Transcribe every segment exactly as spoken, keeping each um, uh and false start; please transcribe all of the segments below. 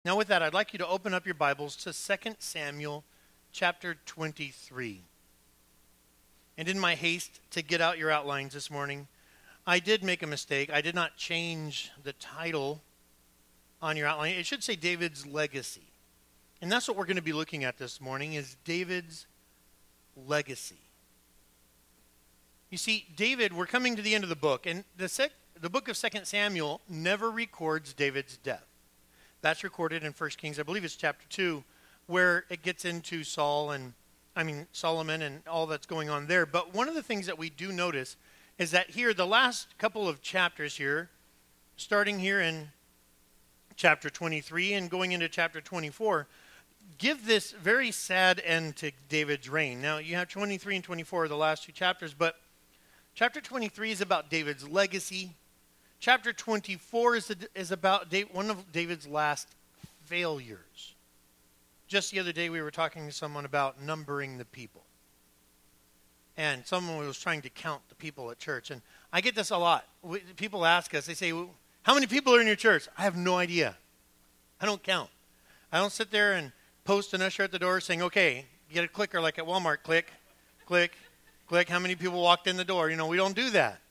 Now with that, I'd like you to open up your Bibles to Second Samuel chapter twenty-three. And in my haste to get out your outlines this morning, I did make a mistake. I did not change the title on your outline. It should say David's Legacy. And that's what we're going to be looking at this morning, is David's legacy. You see, David, we're coming to the end of the book, and the sec- the book of Second Samuel never records David's death. That's recorded in First Kings, I believe it's chapter two, where it gets into Saul and, I mean, Solomon and all that's going on there. But one of the things that we do notice is that here, the last couple of chapters here, starting here in chapter twenty-three and going into chapter twenty-four, give this very sad end to David's reign. Now, you have twenty-three and twenty-four, the last two chapters, but chapter twenty-three is about David's legacy. Chapter twenty-four is, is about one of David's last failures. Just the other day, we were talking to someone about numbering the people. And someone was trying to count the people at church. And I get this a lot. We, people ask us, they say, well, how many people are in your church? I have no idea. I don't count. I don't sit there and post an usher at the door saying, okay, get a clicker like at Walmart, click, click, click, how many people walked in the door? You know, we don't do that.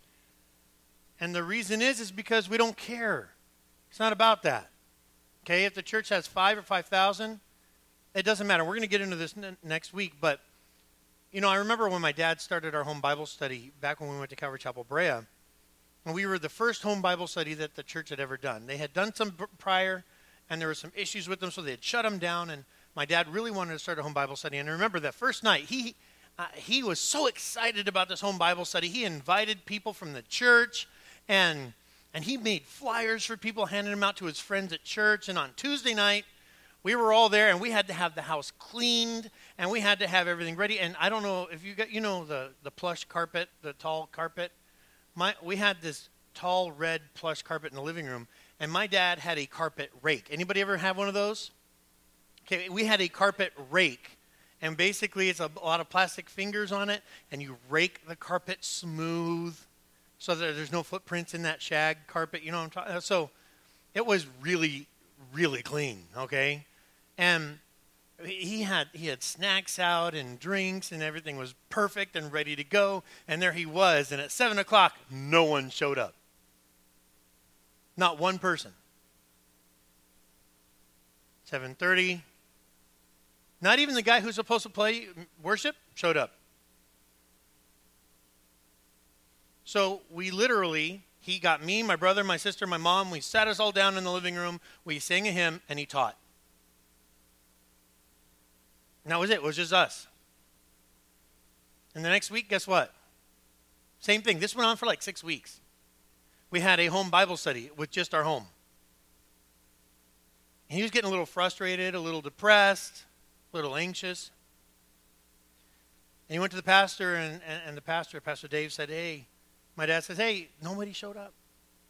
And the reason is, is because we don't care. It's not about that. Okay, if the church has five or five thousand, it doesn't matter. We're going to get into this n- next week, but, you know, I remember when my dad started our home Bible study back when we went to Calvary Chapel Brea, and we were the first home Bible study that the church had ever done. They had done some b- prior, and there were some issues with them, so they had shut them down, and my dad really wanted to start a home Bible study. And I remember that first night, he uh, he was so excited about this home Bible study. He invited people from the church, and and he made flyers for people, handing them out to his friends at church. And on Tuesday night, we were all there, and we had to have the house cleaned, and we had to have everything ready. And I don't know if you got, you know, the, the plush carpet, the tall carpet. My we had this tall red plush carpet in the living room, and my dad had a carpet rake. Anybody ever have one of those? Okay, we had a carpet rake, and basically it's a, a lot of plastic fingers on it, and you rake the carpet smooth so that there's no footprints in that shag carpet. You know what I'm talking about? So it was really, really clean, okay? And he had he had snacks out and drinks, and everything was perfect and ready to go, and there he was, and at seven o'clock, no one showed up. Not one person. seven thirty. Not even the guy who's supposed to play worship showed up. So we literally, he got me, my brother, my sister, my mom, we sat us all down in the living room, we sang a hymn, and he taught. And that was it. It was just us. And the next week, guess what? Same thing. This went on for like six weeks. We had a home Bible study with just our home. And he was getting a little frustrated, a little depressed, a little anxious. And he went to the pastor, and, and, and the pastor, Pastor Dave, said, hey, my dad says, hey, nobody showed up.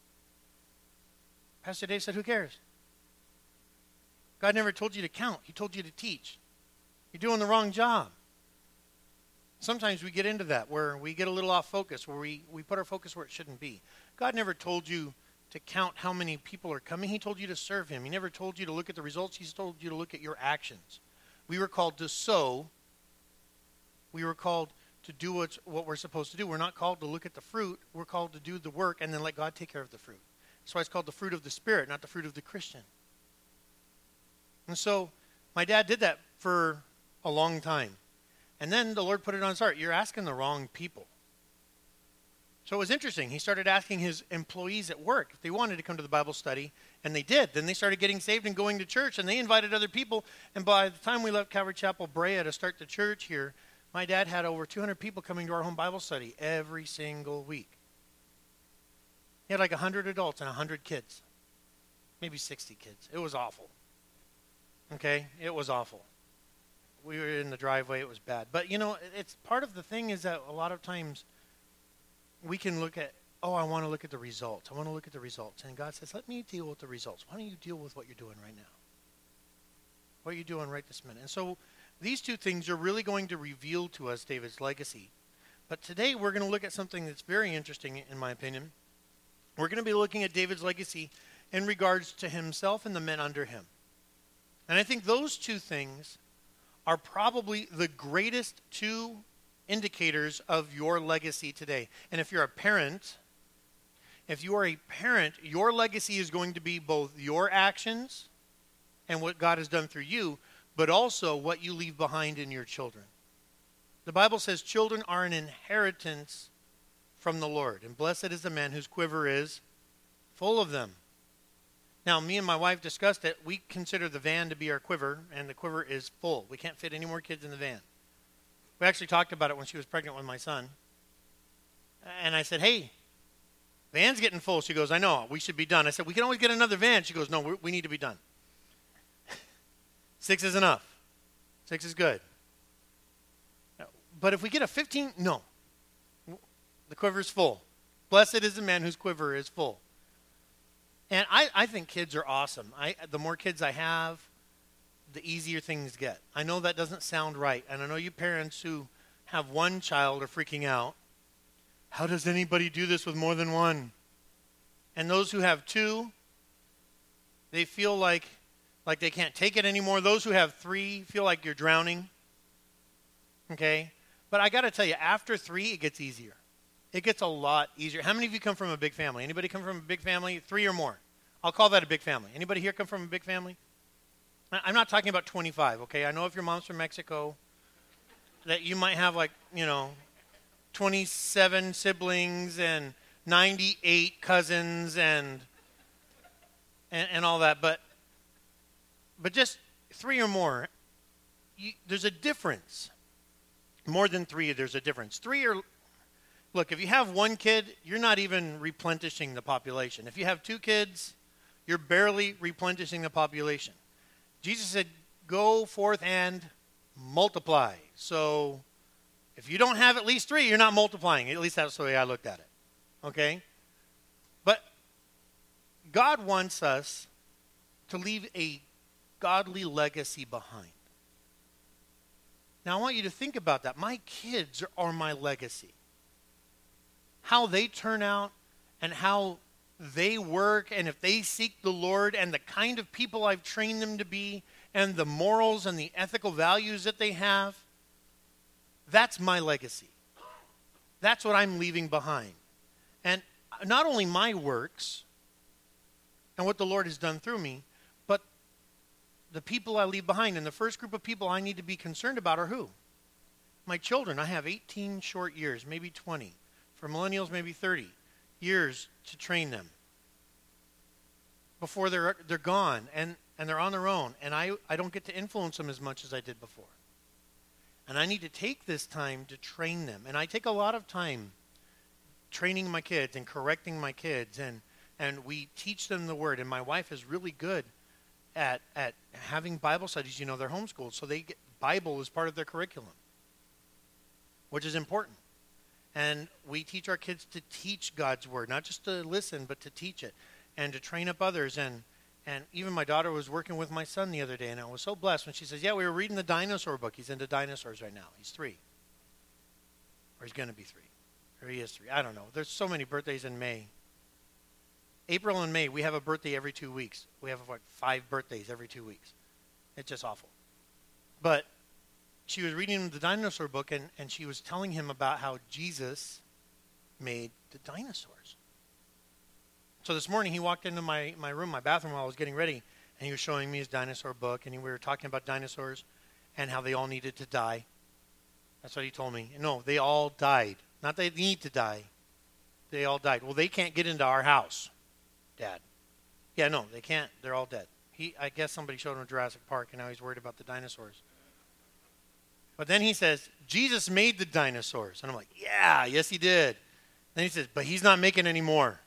Pastor Dave said, who cares? God never told you to count. He told you to teach. You're doing the wrong job. Sometimes we get into that where we get a little off focus, where we, we put our focus where it shouldn't be. God never told you to count how many people are coming. He told you to serve him. He never told you to look at the results. He's told you to look at your actions. We were called to sow. We were called to do what's, what we're supposed to do. We're not called to look at the fruit. We're called to do the work and then let God take care of the fruit. That's why it's called the fruit of the Spirit, not the fruit of the Christian. And so my dad did that for a long time. And then the Lord put it on his heart. You're asking the wrong people. So it was interesting. He started asking his employees at work if they wanted to come to the Bible study, and they did. Then they started getting saved and going to church, and they invited other people. And by the time we left Calvary Chapel Brea to start the church here, my dad had over two hundred people coming to our home Bible study every single week. He had like one hundred adults and one hundred kids, maybe sixty kids. It was awful. Okay? It was awful. We were in the driveway. It was bad. But, you know, it's part of the thing is that a lot of times we can look at, oh, I want to look at the results. I want to look at the results. And God says, let me deal with the results. Why don't you deal with what you're doing right now? What are you doing right this minute? And so these two things are really going to reveal to us David's legacy. But today we're going to look at something that's very interesting, in my opinion. We're going to be looking at David's legacy in regards to himself and the men under him. And I think those two things are probably the greatest two indicators of your legacy today. And if you're a parent, if you are a parent, your legacy is going to be both your actions and what God has done through you, but also what you leave behind in your children. The Bible says children are an inheritance from the Lord, and blessed is the man whose quiver is full of them. Now, me and my wife discussed it. We consider the van to be our quiver, and the quiver is full. We can't fit any more kids in the van. We actually talked about it when she was pregnant with my son. And I said, hey, van's getting full. She goes, I know, we should be done. I said, we can always get another van. She goes, no, we we need to be done. Six is enough. Six is good. But if we get a fifteen, no. The quiver is full. Blessed is the man whose quiver is full. And I, I think kids are awesome. I, the more kids I have, the easier things get. I know that doesn't sound right. And I know you parents who have one child are freaking out. How does anybody do this with more than one? And those who have two, they feel like, like they can't take it anymore. Those who have three feel like you're drowning. Okay? But I got to tell you, after three, it gets easier. It gets a lot easier. How many of you come from a big family? Anybody come from a big family? Three or more. I'll call that a big family. Anybody here come from a big family? I'm not talking about twenty-five, okay? I know if your mom's from Mexico, that you might have like, you know, twenty-seven siblings and ninety-eight cousins and and, and all that. But but just three or more, you, there's a difference. More than three, there's a difference. Three or Look, if you have one kid, you're not even replenishing the population. If you have two kids, you're barely replenishing the population. Jesus said, go forth and multiply. So if you don't have at least three, you're not multiplying. At least that's the way I looked at it. Okay? But God wants us to leave a godly legacy behind. Now, I want you to think about that. My kids are my legacy. How they turn out and how they work, and if they seek the Lord, and the kind of people I've trained them to be, and the morals and the ethical values that they have, that's my legacy. That's what I'm leaving behind. And not only my works and what the Lord has done through me, but the people I leave behind. And the first group of people I need to be concerned about are who? My children. I have eighteen short years, maybe twenty. For millennials, maybe thirty years to train them before they're they're gone and, and they're on their own. And I, I don't get to influence them as much as I did before. And I need to take this time to train them. And I take a lot of time training my kids and correcting my kids. And, and we teach them the Word. And my wife is really good at, at having Bible studies. You know, they're homeschooled. So they get Bible as part of their curriculum, which is important. And we teach our kids to teach God's Word, not just to listen, but to teach it and to train up others. And and even my daughter was working with my son the other day, and I was so blessed when she says, yeah, we were reading the dinosaur book. He's into dinosaurs right now. He's three. Or he's going to be three. Or he is three. I don't know. There's so many birthdays in May. April and May, we have a birthday every two weeks. We have like five birthdays every two weeks. It's just awful. But she was reading the dinosaur book, and, and she was telling him about how Jesus made the dinosaurs. So this morning, he walked into my, my room, my bathroom, while I was getting ready, and he was showing me his dinosaur book, and we were talking about dinosaurs and how they all needed to die. That's what he told me. No, they all died. Not they need to die. They all died. Well, they can't get into our house, Dad. Yeah, no, they can't. They're all dead. He, I guess somebody showed him Jurassic Park, and now he's worried about the dinosaurs. But then he says, Jesus made the dinosaurs. And I'm like, yeah, yes, he did. Then he says, but he's not making any more.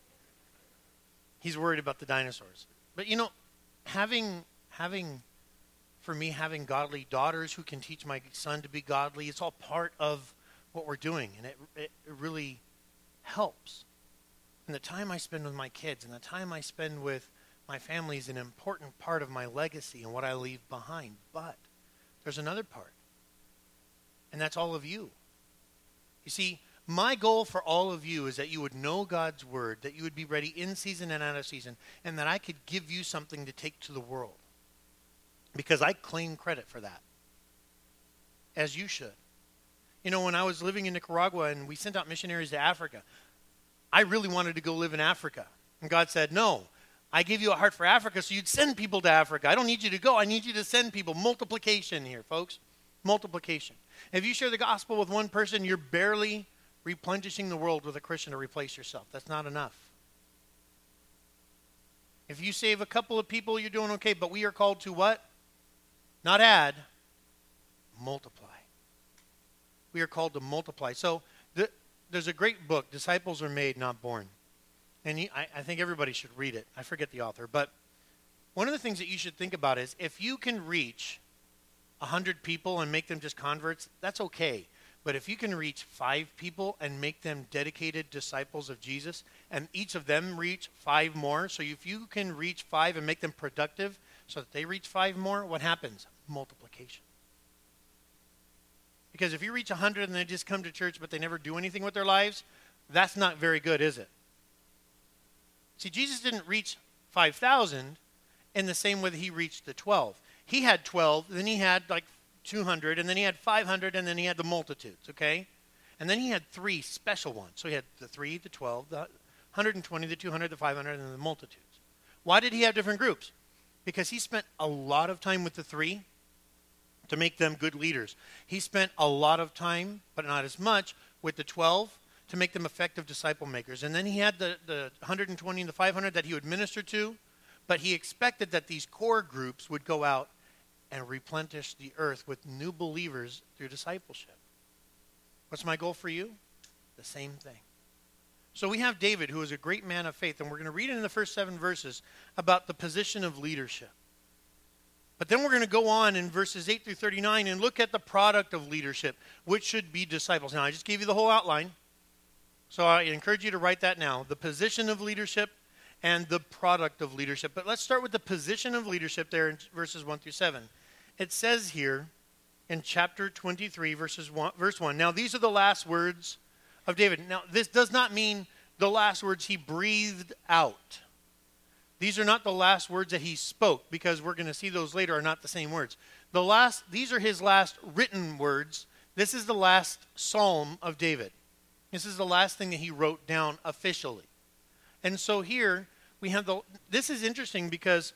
He's worried about the dinosaurs. But, you know, having, having, for me, having godly daughters who can teach my son to be godly, it's all part of what we're doing. And it, it, it really helps. And the time I spend with my kids and the time I spend with my family is an important part of my legacy and what I leave behind. But there's another part. And that's all of you. You see, My goal for all of you is that you would know God's word, that you would be ready in season and out of season, and that I could give you something to take to the world. Because I claim credit for that, as you should. You know, when I was living in Nicaragua and we sent out missionaries to Africa, I really wanted to go live in Africa. And God said, no, I gave you a heart for Africa so you'd send people to Africa. I don't need you to go. I need you to send people. Multiplication here, folks. Multiplication. If you share the gospel with one person, you're barely replenishing the world with a Christian to replace yourself. That's not enough. If you save a couple of people, you're doing okay. But we are called to what? Not add, multiply. We are called to multiply. So the, there's a great book, Disciples Are Made, Not Born. And you, I, I think everybody should read it. I forget the author. But one of the things that you should think about is if you can reach one hundred people and make them just converts, that's okay. But if you can reach five people and make them dedicated disciples of Jesus, and each of them reach five more, so if you can reach five and make them productive so that they reach five more, what happens? Multiplication. Because if you reach one hundred and they just come to church but they never do anything with their lives, that's not very good, is it? See, Jesus didn't reach five thousand in the same way that he reached the twelve. He had twelve, then he had like two hundred, and then he had five hundred, and then he had the multitudes, okay? And then he had three special ones. So he had the three, the twelve, the one hundred twenty, the two hundred, the five hundred, and the multitudes. Why did he have different groups? Because he spent a lot of time with the three to make them good leaders. He spent a lot of time, but not as much, with the twelve to make them effective disciple makers. And then he had the, the one hundred twenty and the five hundred that he would minister to, but he expected that these core groups would go out and replenish the earth with new believers through discipleship. What's my goal for you? The same thing. So we have David, who is a great man of faith, and we're going to read in the first seven verses about the position of leadership. But then we're going to go on in verses eight through thirty-nine and look at the product of leadership, which should be disciples. Now, I just gave you the whole outline, so I encourage you to write that now. The position of leadership and the product of leadership. But let's start with the position of leadership there in verses one through seven. It says here in chapter twenty-three, verses one, verse one, now these are the last words of David. Now, this does not mean the last words he breathed out. These are not the last words that he spoke, because we're going to see those later are not the same words. The last, these are his last written words. This is the last psalm of David. This is the last thing that he wrote down officially. And so here we have the, this is interesting because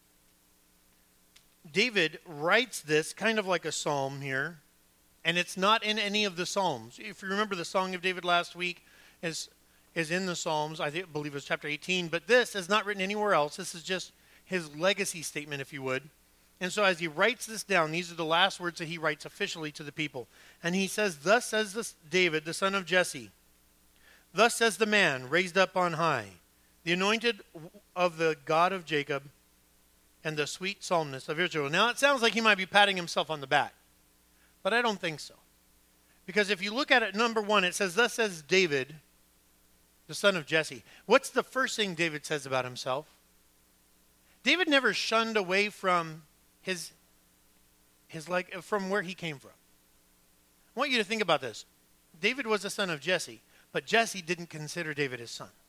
David writes this kind of like a psalm here, and it's not in any of the Psalms. If you remember the Song of David last week is, is in the Psalms, I think, believe it was chapter eighteen, but this is not written anywhere else. This is just his legacy statement, if you would. And so as he writes this down, these are the last words that he writes officially to the people. And he says, thus says this David, the son of Jesse, thus says the man raised up on high, the anointed of the God of Jacob, and the sweet psalmist of Israel. Now, it sounds like he might be patting himself on the back, but I don't think so. Because if you look at it, number one, it says, thus says David, the son of Jesse. What's the first thing David says about himself? David never shunned away from his, his like, from where he came from. I want you to think about this. David was the son of Jesse, but Jesse didn't consider David his son.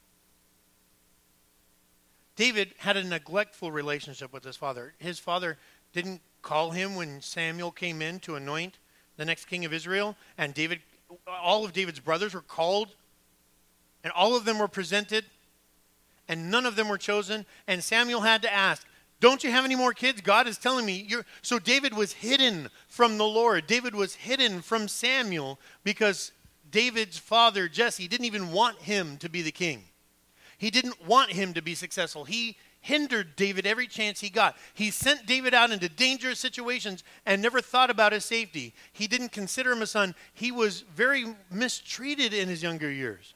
David had a neglectful relationship with his father. His father didn't call him when Samuel came in to anoint the next king of Israel. And David, all of David's brothers were called, and all of them were presented, and none of them were chosen. And Samuel had to ask, don't you have any more kids? God is telling me. You're... So David was hidden from the Lord. David was hidden from Samuel because David's father, Jesse, didn't even want him to be the king. He didn't want him to be successful. He hindered David every chance he got. He sent David out into dangerous situations and never thought about his safety. He didn't consider him a son. He was very mistreated in his younger years.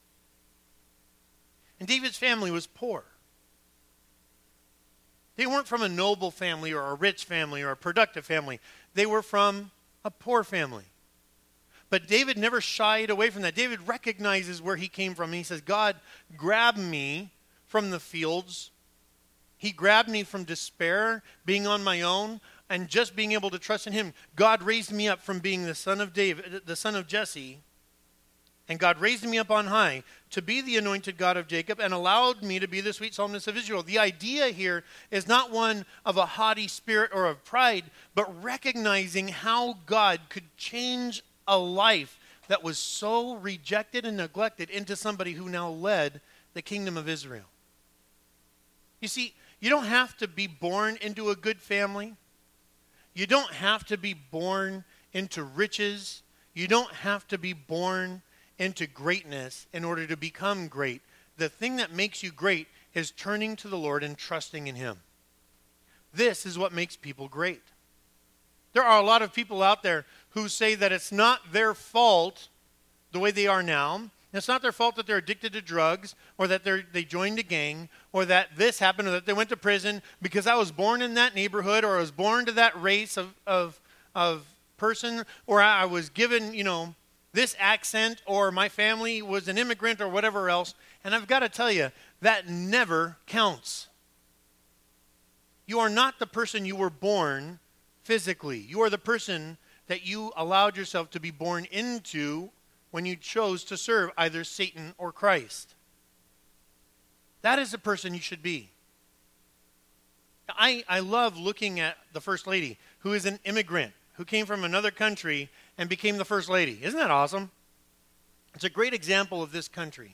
And David's family was poor. They weren't from a noble family or a rich family or a productive family. They were from a poor family. But David never shied away from that. David recognizes where he came from. He says, God grabbed me from the fields. He grabbed me from despair, being on my own, and just being able to trust in him. God raised me up from being the son of David, the son of Jesse, And God raised me up on high to be the anointed God of Jacob and allowed me to be the sweet psalmist of Israel. The idea here is not one of a haughty spirit or of pride, but recognizing how God could change a life that was so rejected and neglected into somebody who now led the kingdom of Israel. You see, you don't have to be born into a good family. You don't have to be born into riches. You don't have to be born into greatness in order to become great. The thing that makes you great is turning to the Lord and trusting in Him. This is what makes people great. There are a lot of people out there who say that it's not their fault the way they are now. It's not their fault that they're addicted to drugs or that they they joined a gang or that this happened or that they went to prison because I was born in that neighborhood or I was born to that race of, of, of person or I was given, you know, this accent or my family was an immigrant or whatever else. And I've got to tell you, that never counts. You are not the person you were born physically. You are the person that you allowed yourself to be born into when you chose to serve either Satan or Christ. That is the person you should be. I, I love looking at the First Lady, who is an immigrant, who came from another country and became the First Lady. Isn't that awesome? It's a great example of this country.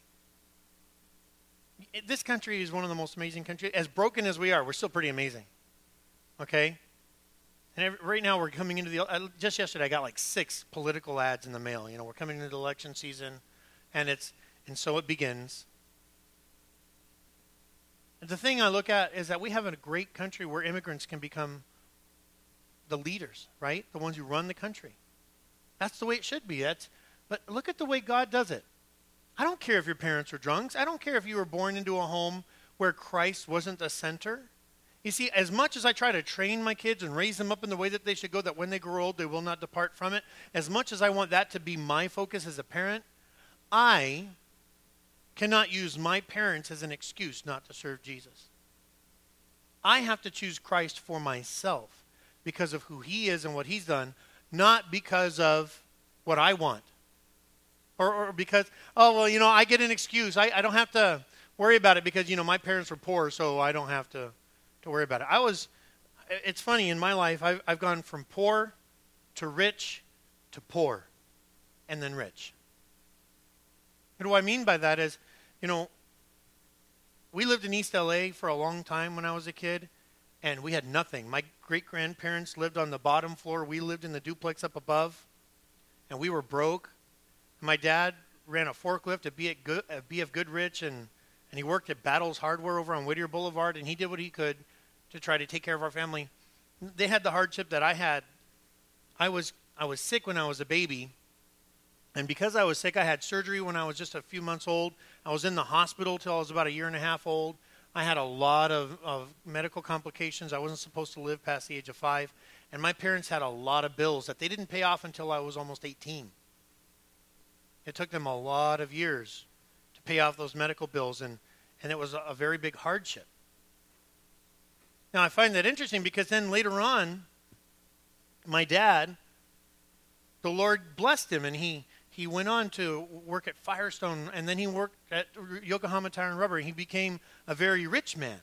This country is one of the most amazing countries. As broken as we are, we're still pretty amazing. Okay? And every, right now we're coming into the, uh, just yesterday I got like six political ads in the mail. You know, we're coming into the election season, and it's, and so it begins. And the thing I look at is that we have a great country where immigrants can become the leaders, right? The ones who run the country. That's the way it should be. That's, but look at the way God does it. I don't care if your parents were drunks. I don't care if you were born into a home where Christ wasn't the center. You see, as much as I try to train my kids and raise them up in the way that they should go, that when they grow old, they will not depart from it, as much as I want that to be my focus as a parent, I cannot use my parents as an excuse not to serve Jesus. I have to choose Christ for myself because of who He is and what He's done, not because of what I want. Or, or because, oh, well, you know, I get an excuse. I, I don't have to worry about it because, you know, my parents were poor, so I don't have to, to worry about it. I was, it's funny, in my life, I've, I've gone from poor to rich to poor and then rich. And what I mean by that is, you know, we lived in East L A for a long time when I was a kid, and we had nothing. My great-grandparents lived on the bottom floor. We lived in the duplex up above, and we were broke. My dad ran a forklift at B F, Good, at B F Goodrich, and, and he worked at Battles Hardware over on Whittier Boulevard, and he did what he could to try to take care of our family. They had the hardship that I had. I was I was sick when I was a baby, and because I was sick, I had surgery when I was just a few months old. I was in the hospital till I was about a year and a half old. I had a lot of, of medical complications. I wasn't supposed to live past the age of five, and my parents had a lot of bills that they didn't pay off until I was almost eighteen. It took them a lot of years to pay off those medical bills, and, and it was a, a very big hardship. Now, I find that interesting because then later on, my dad, the Lord blessed him, and he, he went on to work at Firestone, and then he worked at Yokohama Tire and Rubber, and he became a very rich man.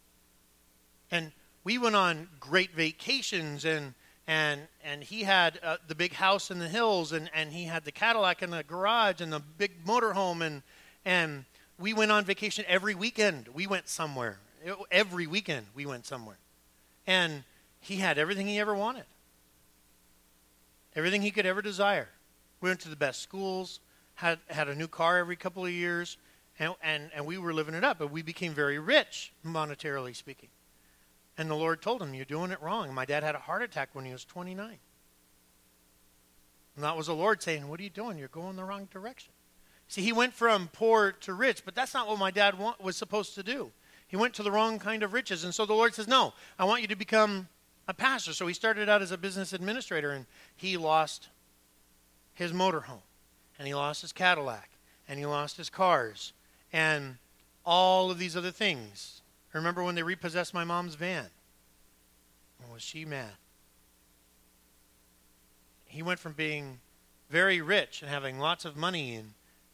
And we went on great vacations, and And and he had uh, the big house in the hills, and, and he had the Cadillac in the garage and the big motorhome, and and we went on vacation every weekend. We went somewhere. It, every weekend we went somewhere. And he had everything he ever wanted. Everything he could ever desire. We went to the best schools, had had a new car every couple of years, and, and, and we were living it up. But we became very rich, monetarily speaking. And the Lord told him, you're doing it wrong. My dad had a heart attack when he was twenty-nine. And that was the Lord saying, what are you doing? You're going the wrong direction. See, he went from poor to rich, but that's not what my dad want, was supposed to do. He went to the wrong kind of riches. And so the Lord says, no, I want you to become a pastor. So he started out as a business administrator, and he lost his motorhome, and he lost his Cadillac, and he lost his cars, and all of these other things. Remember when they repossessed my mom's van? Oh, was she mad? He went from being very rich and having lots of money and,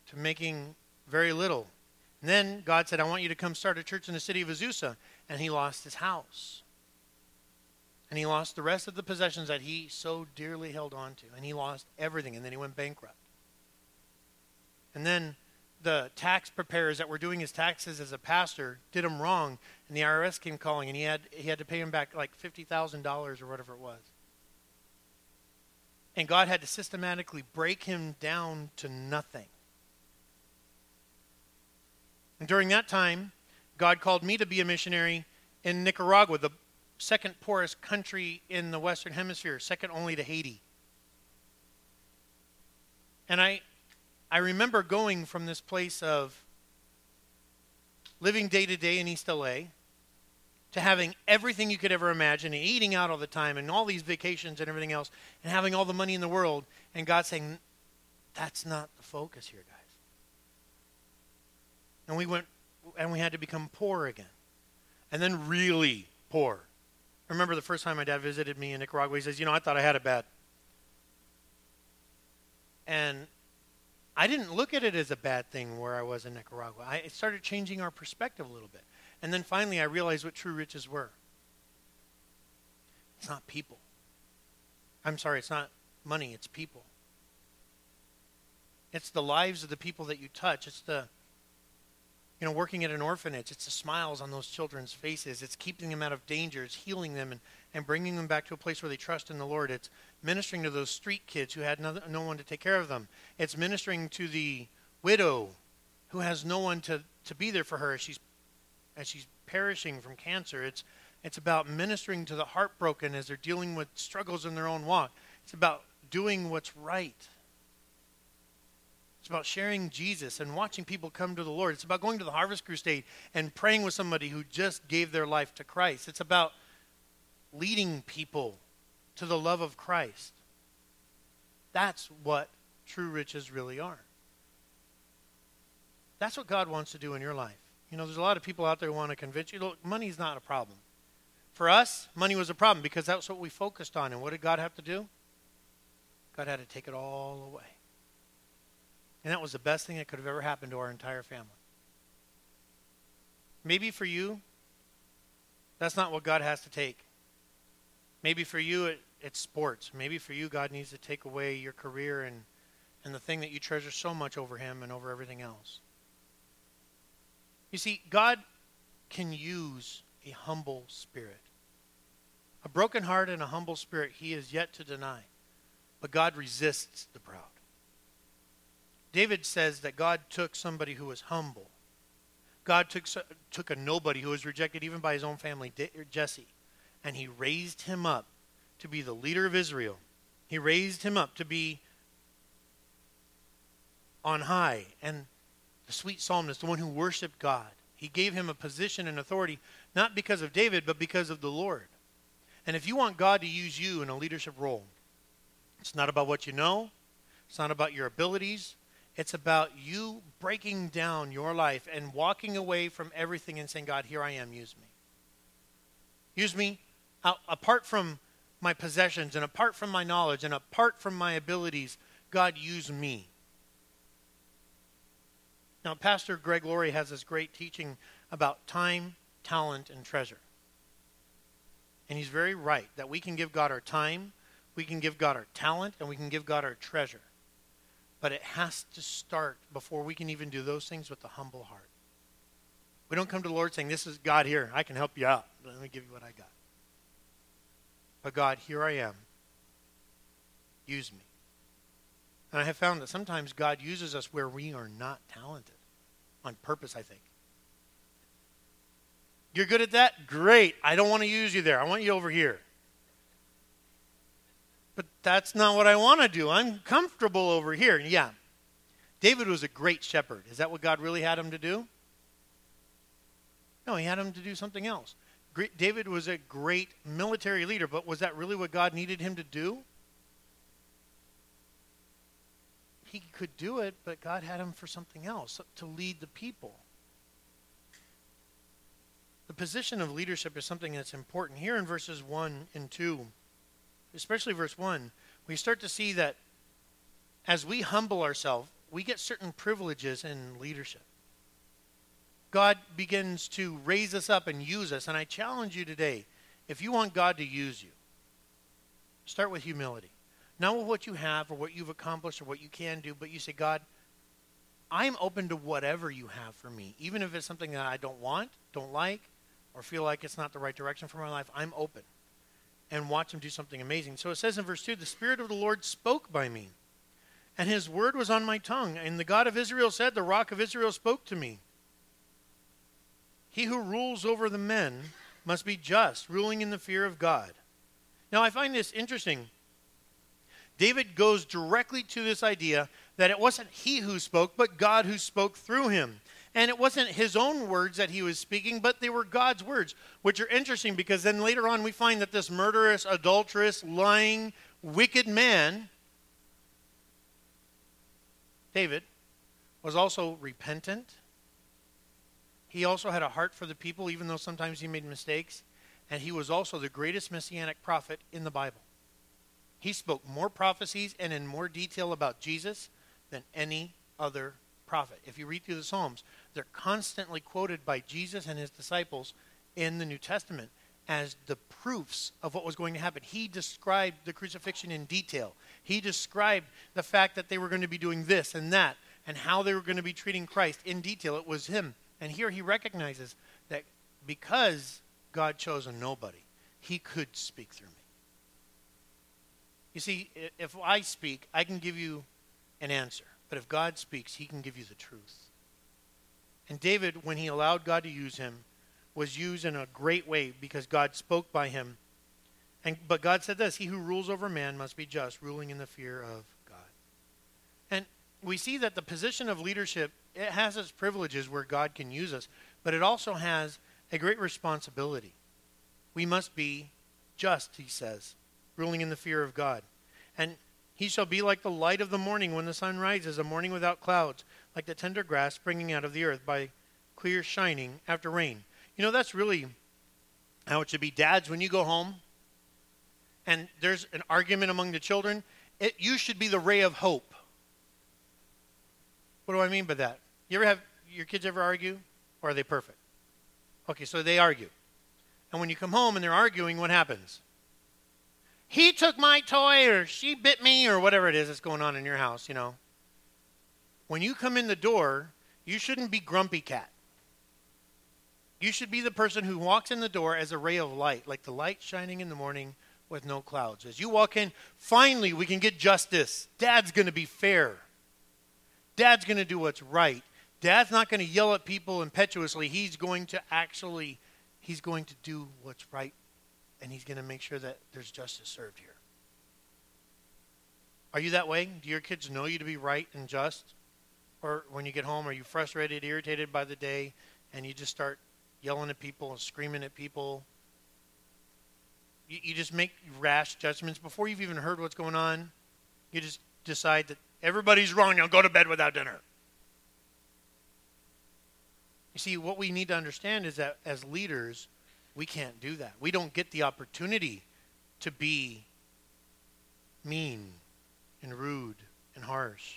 to making very little. And then God said, I want you to come start a church in the city of Azusa. And he lost his house. And he lost the rest of the possessions that he so dearly held on to. And he lost everything. And then he went bankrupt. And then the tax preparers that were doing his taxes as a pastor did him wrong. And the I R S came calling. And he had, he had to pay him back like fifty thousand dollars or whatever it was. And God had to systematically break him down to nothing. And during that time, God called me to be a missionary in Nicaragua, the second poorest country in the Western Hemisphere, second only to Haiti. And I, I remember going from this place of living day to day in East L A to having everything you could ever imagine and eating out all the time and all these vacations and everything else and having all the money in the world, and God saying, that's not the focus here, guys. And we went, and we had to become poor again. And then really poor. I remember the first time my dad visited me in Nicaragua, he says, you know, I thought I had it bad. And I didn't look at it as a bad thing where I was in Nicaragua. I, it started changing our perspective a little bit. And then finally I realized what true riches were. It's not people. I'm sorry, it's not money, it's people. It's the lives of the people that you touch. It's the, you know, working at an orphanage. It's the smiles on those children's faces. It's keeping them out of danger. It's healing them and, and bringing them back to a place where they trust in the Lord. It's ministering to those street kids who had no, no one to take care of them. It's ministering to the widow who has no one to, to be there for her as she's as she's perishing from cancer. It's it's about ministering to the heartbroken as they're dealing with struggles in their own walk. It's about doing what's right. It's about sharing Jesus and watching people come to the Lord. It's about going to the Harvest Crusade and praying with somebody who just gave their life to Christ. It's about leading people to the love of Christ. That's what true riches really are. That's what God wants to do in your life. You know, there's a lot of people out there who want to convince you, look, money's not a problem. For us, money was a problem because that's what we focused on. And what did God have to do? God had to take it all away. And that was the best thing that could have ever happened to our entire family. Maybe for you, that's not what God has to take. Maybe for you, it, it's sports. Maybe for you, God needs to take away your career and, and the thing that you treasure so much over him and over everything else. You see, God can use a humble spirit. A broken heart and a humble spirit he is yet to deny. But God resists the proud. David says that God took somebody who was humble. God took, took a nobody who was rejected even by his own family, Jesse, and he raised him up to be the leader of Israel. He raised him up to be on high and the sweet psalmist, the one who worshiped God. He gave him a position and authority, not because of David, but because of the Lord. And if you want God to use you in a leadership role, it's not about what you know. It's not about your abilities. It's about you breaking down your life and walking away from everything and saying, God, here I am, use me. Use me out, apart from my possessions and apart from my knowledge and apart from my abilities. God, use me. Now, Pastor Greg Laurie has this great teaching about time, talent, and treasure. And he's very right that we can give God our time, we can give God our talent, and we can give God our treasure. But it has to start before we can even do those things with a humble heart. We don't come to the Lord saying, this is God here, I can help you out. Let me give you what I got. But God, here I am. Use me. And I have found that sometimes God uses us where we are not talented. On purpose, I think. You're good at that? Great. I don't want to use you there. I want you over here. But that's not what I want to do. I'm comfortable over here. Yeah. David was a great shepherd. Is that what God really had him to do? No, he had him to do something else. Great, David was a great military leader, but was that really what God needed him to do? He could do it, but God had him for something else, to lead the people. The position of leadership is something that's important. Here in verses one and two, especially verse one, we start to see that as we humble ourselves, we get certain privileges in leadership. God begins to raise us up and use us. And I challenge you today, if you want God to use you, start with humility. Not with what you have or what you've accomplished or what you can do, but you say, God, I'm open to whatever you have for me. Even if it's something that I don't want, don't like, or feel like it's not the right direction for my life, I'm open. And watch him do something amazing. So it says in verse two, the Spirit of the Lord spoke by me, and his word was on my tongue. And the God of Israel said, the Rock of Israel spoke to me. He who rules over the men must be just, ruling in the fear of God. Now I find this interesting. David goes directly to this idea that it wasn't he who spoke, but God who spoke through him. And it wasn't his own words that he was speaking, but they were God's words, which are interesting because then later on we find that this murderous, adulterous, lying, wicked man, David, was also repentant. He also had a heart for the people, even though sometimes he made mistakes. And he was also the greatest messianic prophet in the Bible. He spoke more prophecies and in more detail about Jesus than any other prophet. If you read through the Psalms, they're constantly quoted by Jesus and his disciples in the New Testament as the proofs of what was going to happen. He described the crucifixion in detail. He described the fact that they were going to be doing this and that and how they were going to be treating Christ in detail. It was him. And here he recognizes that because God chose a nobody, he could speak through me. You see, if I speak, I can give you an answer. But if God speaks, he can give you the truth. And David, when he allowed God to use him, was used in a great way because God spoke by him. And but God said this, he who rules over man must be just, ruling in the fear of God. And we see that the position of leadership, it has its privileges where God can use us, but it also has a great responsibility. We must be just, he says, ruling in the fear of God. And he shall be like the light of the morning when the sun rises, a morning without clouds, like the tender grass springing out of the earth by clear shining after rain. You know, that's really how it should be. Dads, when you go home and there's an argument among the children, it, you should be the ray of hope. What do I mean by that? You ever have your kids ever argue? Or are they perfect? Okay, so they argue. And when you come home and they're arguing, what happens? He took my toy, or she bit me, or whatever it is that's going on in your house, you know. When you come in the door, you shouldn't be grumpy cat. You should be the person who walks in the door as a ray of light, like the light shining in the morning with no clouds. As you walk in, finally we can get justice. Dad's going to be fair. Dad's going to do what's right. Dad's not going to yell at people impetuously. He's going to actually, he's going to do what's right. And he's going to make sure that there's justice served here. Are you that way? Do your kids know you to be right and just? Or when you get home, are you frustrated, irritated by the day, and you just start yelling at people and screaming at people? You, you just make rash judgments before you've even heard what's going on. You just decide that everybody's wrong, now go to bed without dinner. You see, what we need to understand is that as leaders, we can't do that. We don't get the opportunity to be mean and rude and harsh.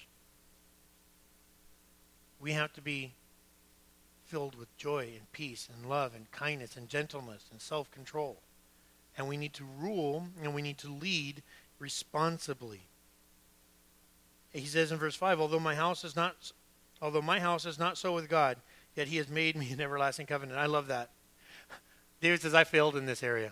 We have to be filled with joy and peace and love and kindness and gentleness and self-control. And we need to rule and we need to lead responsibly. He says in verse five, although my house is not although my house is not so with God, yet he has made me an everlasting covenant. I love that. David says, I failed in this area.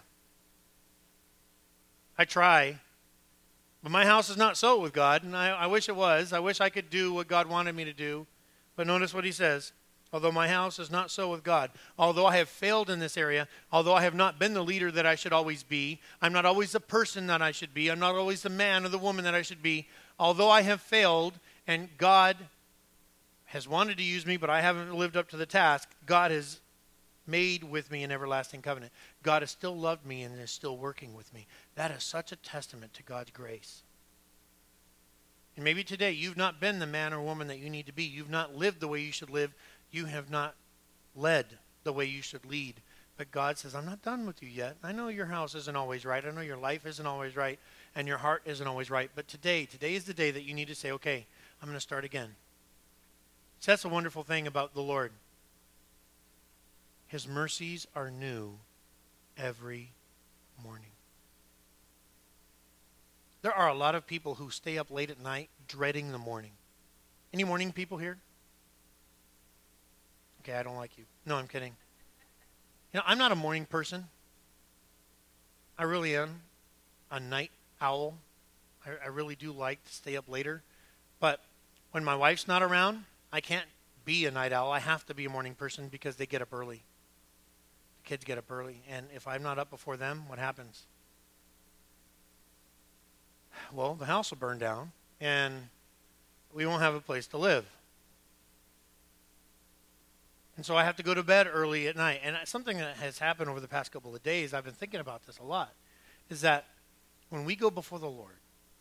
I try, but my house is not so with God, and I, I wish it was. I wish I could do what God wanted me to do. But notice what he says. Although my house is not so with God, although I have failed in this area, although I have not been the leader that I should always be, I'm not always the person that I should be, I'm not always the man or the woman that I should be, although I have failed and God has wanted to use me, but I haven't lived up to the task, God has made with me an everlasting covenant. God has still loved me and is still working with me. That is such a testament to God's grace. And maybe today you've not been the man or woman that you need to be. You've not lived the way you should live. You have not led the way you should lead. But God says, I'm not done with you yet. I know your house isn't always right. I know your life isn't always right. And your heart isn't always right. But today, today is the day that you need to say, okay, I'm going to start again. So that's a wonderful thing about the Lord. His mercies are new every morning. There are a lot of people who stay up late at night dreading the morning. Any morning people here? Okay, I don't like you. No, I'm kidding. You know, I'm not a morning person. I really am a night owl. I, I really do like to stay up later. But when my wife's not around, I can't be a night owl. I have to be a morning person because they get up early. The kids get up early. And if I'm not up before them, what happens? Well, the house will burn down, and we won't have a place to live. And so I have to go to bed early at night. And something that has happened over the past couple of days, I've been thinking about this a lot, is that when we go before the Lord,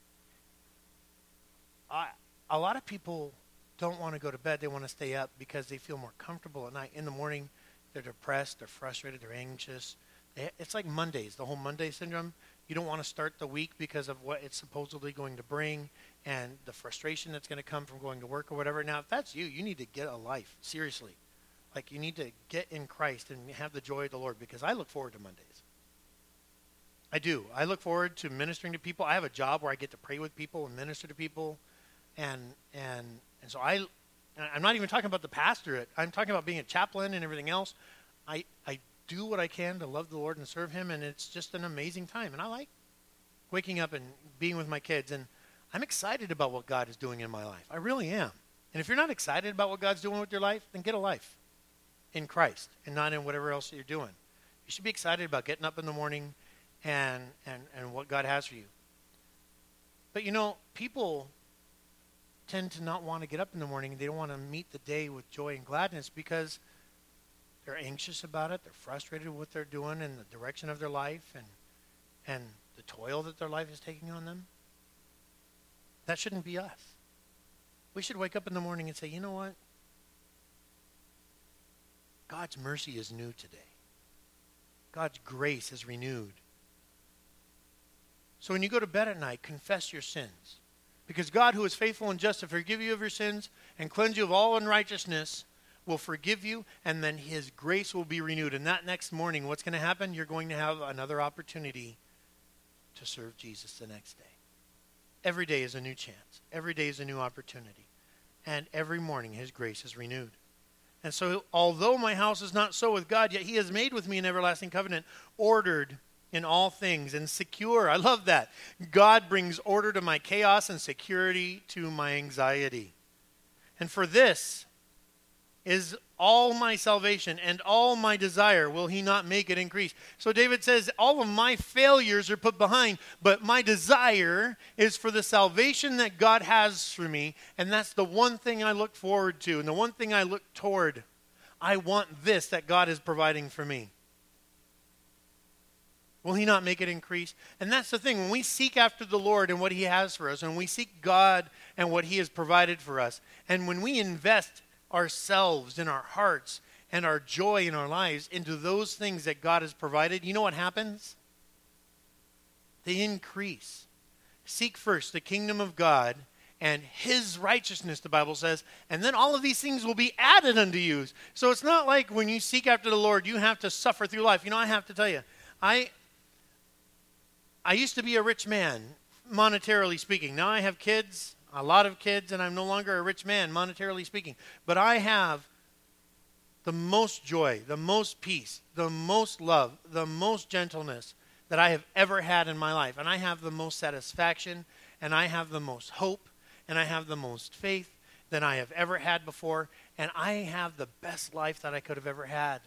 I, a lot of people don't want to go to bed. They want to stay up because they feel more comfortable at night. In the morning, they're depressed, they're frustrated, they're anxious. They, it's like Mondays, the whole Monday syndrome. You don't want to start the week because of what it's supposedly going to bring and the frustration that's going to come from going to work or whatever. Now, if that's you, you need to get a life, seriously. Like, you need to get in Christ and have the joy of the Lord, because I look forward to Mondays. I do. I look forward to ministering to people. I have a job where I get to pray with people and minister to people. And and and so I, I'm not even talking about the pastorate. I'm talking about being a chaplain and everything else. I I do what I can to love the Lord and serve him, and it's just an amazing time. And I like waking up and being with my kids, and I'm excited about what God is doing in my life. I really am. And if you're not excited about what God's doing with your life, then get a life in Christ and not in whatever else that you're doing. You should be excited about getting up in the morning and and, and what God has for you. But you know, people tend to not want to get up in the morning. They don't want to meet the day with joy and gladness because they're anxious about it. They're frustrated with what they're doing and the direction of their life and and the toil that their life is taking on them. That shouldn't be us. We should wake up in the morning and say, you know what? God's mercy is new today. God's grace is renewed. So when you go to bed at night, confess your sins. Because God, who is faithful and just to forgive you of your sins and cleanse you of all unrighteousness, will forgive you, and then his grace will be renewed. And that next morning, what's going to happen? You're going to have another opportunity to serve Jesus the next day. Every day is a new chance. Every day is a new opportunity. And every morning, his grace is renewed. And so, although my house is not so with God, yet he has made with me an everlasting covenant, ordered in all things and secure. I love that. God brings order to my chaos and security to my anxiety. And for this is all my salvation and all my desire. Will he not make it increase? So David says, all of my failures are put behind, but my desire is for the salvation that God has for me. And that's the one thing I look forward to and the one thing I look toward. I want this that God is providing for me. Will he not make it increase? And that's the thing. When we seek after the Lord and what he has for us, and we seek God and what he has provided for us, and when we invest ourselves and our hearts and our joy in our lives into those things that God has provided, you know what happens? They increase. Seek first the kingdom of God and his righteousness, the Bible says, and then all of these things will be added unto you. So it's not like when you seek after the Lord, you have to suffer through life. You know, I have to tell you, I I used to be a rich man, monetarily speaking. Now I have kids, a lot of kids, and I'm no longer a rich man, monetarily speaking. But I have the most joy, the most peace, the most love, the most gentleness that I have ever had in my life. And I have the most satisfaction, and I have the most hope, and I have the most faith than I have ever had before. And I have the best life that I could have ever had.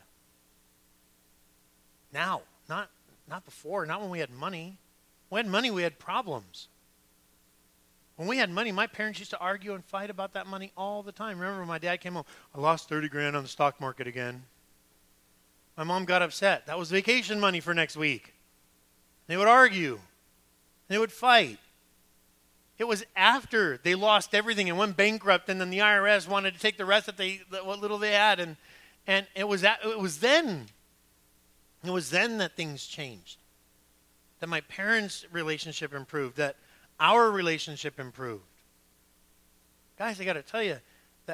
Now, not, not before, not when we had money. When we had money, we had problems. When we had money, my parents used to argue and fight about that money all the time. Remember when my dad came home, I lost thirty grand on the stock market again. My mom got upset. That was vacation money for next week. They would argue. They would fight. It was after they lost everything and went bankrupt, and then the I R S wanted to take the rest that they, what little they had, and and it was at, it was then, it was then that things changed. That my parents' relationship improved. That our relationship improved. Guys, I got to tell you that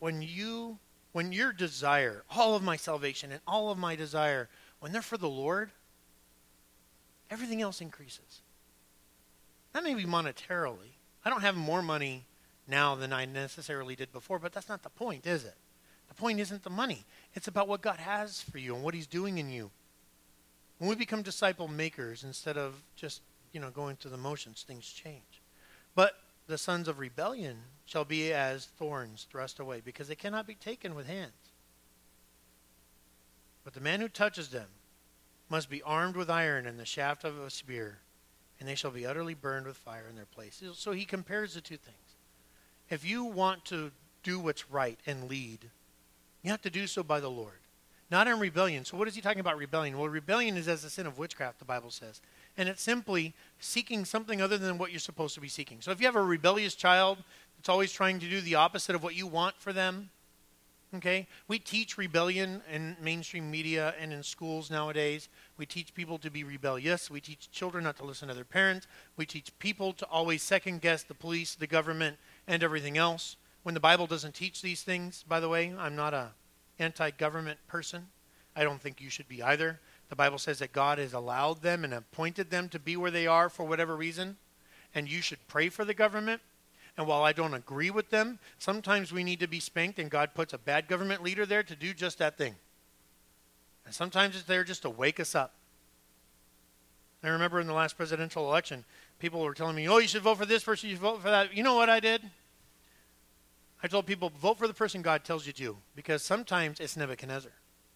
when you, when your desire, all of my salvation and all of my desire, when they're for the Lord, everything else increases. That may be monetarily. I don't have more money now than I necessarily did before, but that's not the point, is it? The point isn't the money. It's about what God has for you and what he's doing in you. When we become disciple makers instead of just, you know, going through the motions, things change. But the sons of rebellion shall be as thorns thrust away, because they cannot be taken with hands. But the man who touches them must be armed with iron and the shaft of a spear, and they shall be utterly burned with fire in their place. So he compares the two things. If you want to do what's right and lead, you have to do so by the Lord, not in rebellion. So what is he talking about rebellion? Well, rebellion is as the sin of witchcraft, the Bible says. And it's simply seeking something other than what you're supposed to be seeking. So if you have a rebellious child that's always trying to do the opposite of what you want for them, okay? We teach rebellion in mainstream media and in schools nowadays. We teach people to be rebellious. We teach children not to listen to their parents. We teach people to always second guess the police, the government, and everything else. When the Bible doesn't teach these things, by the way, I'm not a anti-government person. I don't think you should be either. The Bible says that God has allowed them and appointed them to be where they are for whatever reason. And you should pray for the government. And while I don't agree with them, sometimes we need to be spanked, and God puts a bad government leader there to do just that thing. And sometimes it's there just to wake us up. I remember in the last presidential election, people were telling me, oh, you should vote for this person, you should vote for that. You know what I did? I told people, vote for the person God tells you to, because sometimes it's Nebuchadnezzar.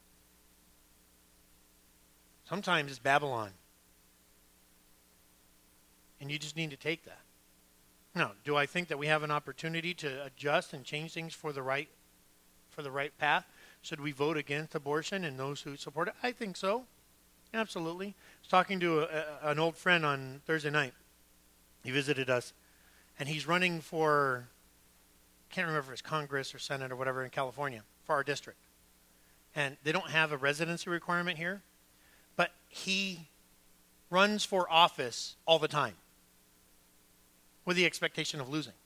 Sometimes it's Babylon. And you just need to take that. Now, do I think that we have an opportunity to adjust and change things for the right for the right path? Should we vote against abortion and those who support it? I think so. Absolutely. I was talking to a, a, an old friend on Thursday night. He visited us, and he's running for, I can't remember if it's Congress or Senate or whatever in California, for our district. And they don't have a residency requirement here, but he runs for office all the time with the expectation of losing.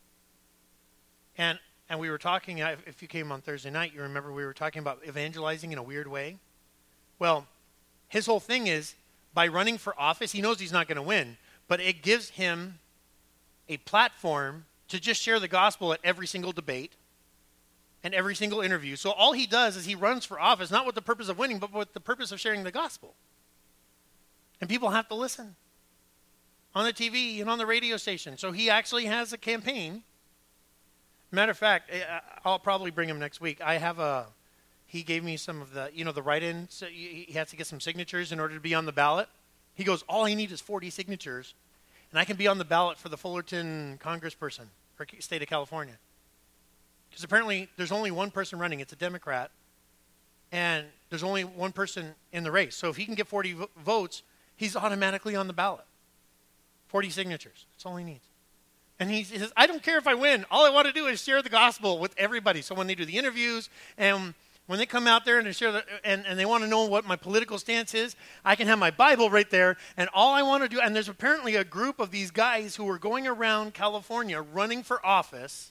And and we were talking, if you came on Thursday night, you remember we were talking about evangelizing in a weird way. Well, his whole thing is, by running for office, he knows he's not going to win, but it gives him a platform to just share the gospel at every single debate and every single interview. So all he does is he runs for office, not with the purpose of winning, but with the purpose of sharing the gospel. And people have to listen on the T V and on the radio station. So he actually has a campaign. Matter of fact, I'll probably bring him next week. I have a, he gave me some of the, you know, the write-ins. So he has to get some signatures in order to be on the ballot. He goes, all I need is forty signatures, and I can be on the ballot for the Fullerton congressperson for the state of California. Because apparently there's only one person running. It's a Democrat, and there's only one person in the race. So if he can get forty vo- votes, he's automatically on the ballot. forty signatures. That's all he needs. And he says, I don't care if I win. All I want to do is share the gospel with everybody. So when they do the interviews and when they come out there and they share the, and, and they want to know what my political stance is, I can have my Bible right there. And all I want to do, and there's apparently a group of these guys who are going around California running for office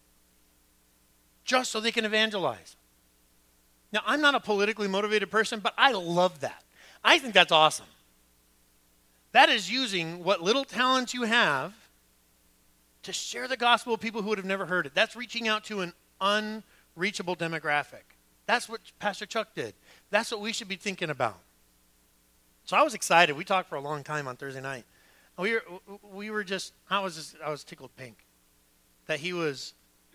just so they can evangelize. Now, I'm not a politically motivated person, but I love that. I think that's awesome. That is using what little talents you have to share the gospel with people who would have never heard it. That's reaching out to an unreachable demographic. That's what Pastor Chuck did. That's what we should be thinking about. So I was excited. We talked for a long time on Thursday night. We were, we were just, I was just, I was tickled pink that he was,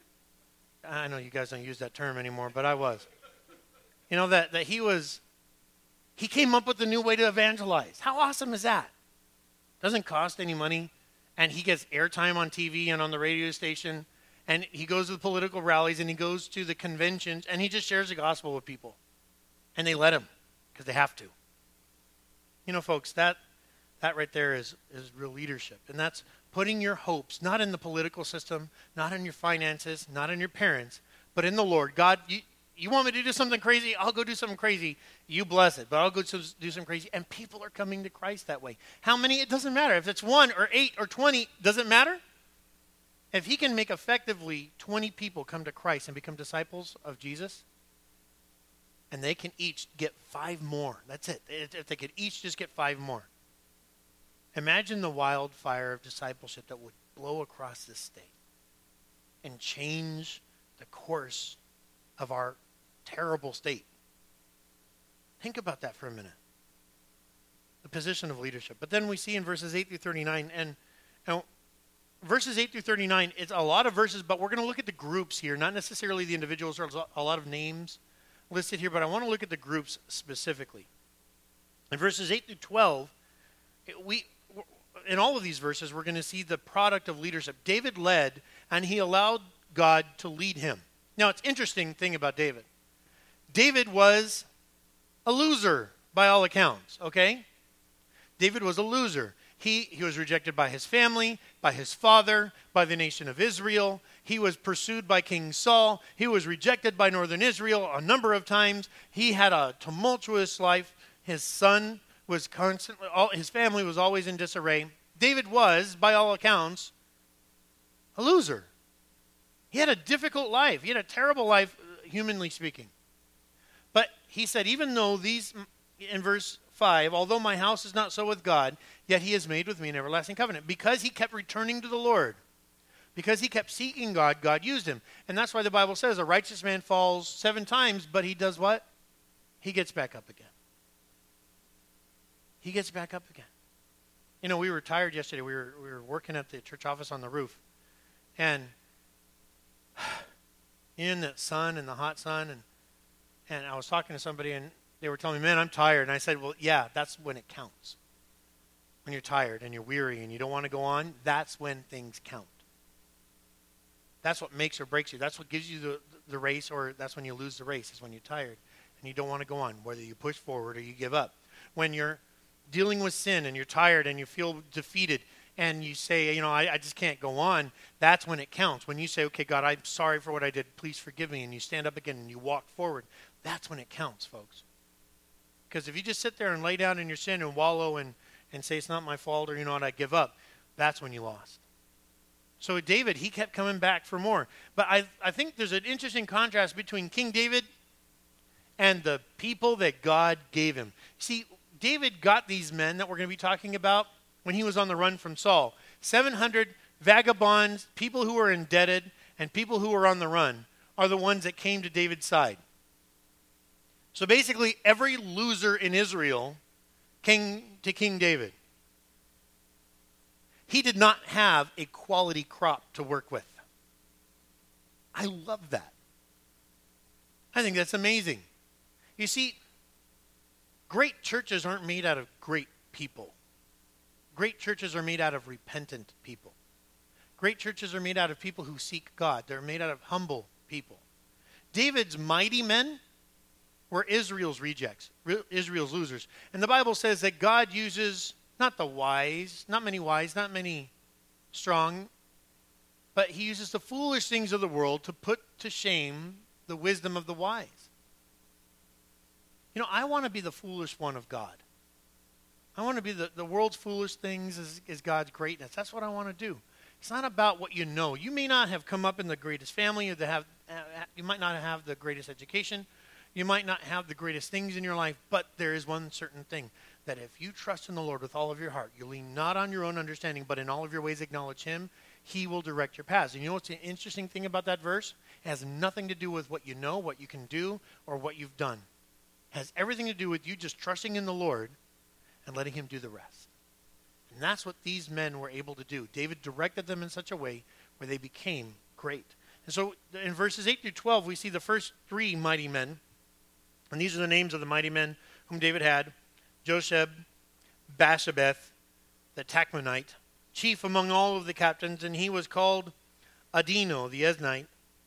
I know you guys don't use that term anymore, but I was. You know, that, that he was, he came up with a new way to evangelize. How awesome is that? Doesn't cost any money. And he gets airtime on T V and on the radio station. And he goes to the political rallies and he goes to the conventions and he just shares the gospel with people. And they let him because they have to. You know, folks, that that right there is, is real leadership. And that's putting your hopes not in the political system, not in your finances, not in your parents, but in the Lord. God, you, you want me to do something crazy? I'll go do something crazy. You bless it, but I'll go do something crazy. And people are coming to Christ that way. How many? It doesn't matter. If it's one or eight or twenty, does it matter? If he can make effectively twenty people come to Christ and become disciples of Jesus, and they can each get five more, that's it. If they could each just get five more. Imagine the wildfire of discipleship that would blow across this state and change the course of our terrible state. Think about that for a minute. The position of leadership. But then we see in verses eight through thirty-nine, and, and verses eight through thirty-nine, it's a lot of verses, but we're going to look at the groups here, not necessarily the individuals. There's a lot of names listed here, but I want to look at the groups specifically. In verses eight through twelve, it, we in all of these verses, we're going to see the product of leadership. David led, and he allowed God to lead him. Now, it's interesting thing about David. David was a loser by all accounts, okay? David was a loser. He, he was rejected by his family, by his father, by the nation of Israel. He was pursued by King Saul. He was rejected by northern Israel a number of times. He had a tumultuous life. His son was constantly, all, his family was always in disarray. David was, by all accounts, a loser. He had a difficult life. He had a terrible life, humanly speaking. But he said, even though these, in verse five, although my house is not so with God, yet he has made with me an everlasting covenant. Because he kept returning to the Lord. Because he kept seeking God, God used him. And that's why the Bible says a righteous man falls seven times, but he does what? He gets back up again. He gets back up again. You know, we were tired yesterday. We were we were working at the church office on the roof. And in the sun and the hot sun, and and I was talking to somebody, and they were telling me, man, I'm tired. And I said, well, yeah, that's when it counts. When you're tired and you're weary and you don't want to go on, that's when things count. That's what makes or breaks you. That's what gives you the, the race, or that's when you lose the race, is when you're tired and you don't want to go on, whether you push forward or you give up. When you're dealing with sin and you're tired and you feel defeated and you say, you know, I, I just can't go on, that's when it counts. When you say, okay, God, I'm sorry for what I did. Please forgive me. And you stand up again and you walk forward. That's when it counts, folks. Because if you just sit there and lay down in your sin and wallow and, and say it's not my fault, or, you know what, I give up, that's when you lost. So David, he kept coming back for more. But I, I think there's an interesting contrast between King David and the people that God gave him. See, David got these men that we're going to be talking about when he was on the run from Saul. seven hundred vagabonds, people who were indebted, and people who were on the run are the ones that came to David's side. So basically, every loser in Israel came to King David. He did not have a quality crop to work with. I love that. I think that's amazing. You see, great churches aren't made out of great people. Great churches are made out of repentant people. Great churches are made out of people who seek God. They're made out of humble people. David's mighty men were Israel's rejects, Israel's losers. And the Bible says that God uses not the wise, not many wise, not many strong, but he uses the foolish things of the world to put to shame the wisdom of the wise. You know, I want to be the foolish one of God. I want to be the, the world's foolish things is, is God's greatness. That's what I want to do. It's not about what you know. You may not have come up in the greatest family, or to have, you might not have the greatest education. You might not have the greatest things in your life, but there is one certain thing, that if you trust in the Lord with all of your heart, you lean not on your own understanding, but in all of your ways acknowledge him, he will direct your paths. And you know what's the interesting thing about that verse? It has nothing to do with what you know, what you can do, or what you've done. It has everything to do with you just trusting in the Lord and letting him do the rest. And that's what these men were able to do. David directed them in such a way where they became great. And so in verses eight through twelve, we see the first three mighty men. And these are the names of the mighty men whom David had: Josheb, Bashabeth, the Tachmonite, chief among all of the captains, and he was called Adino, the Eznite,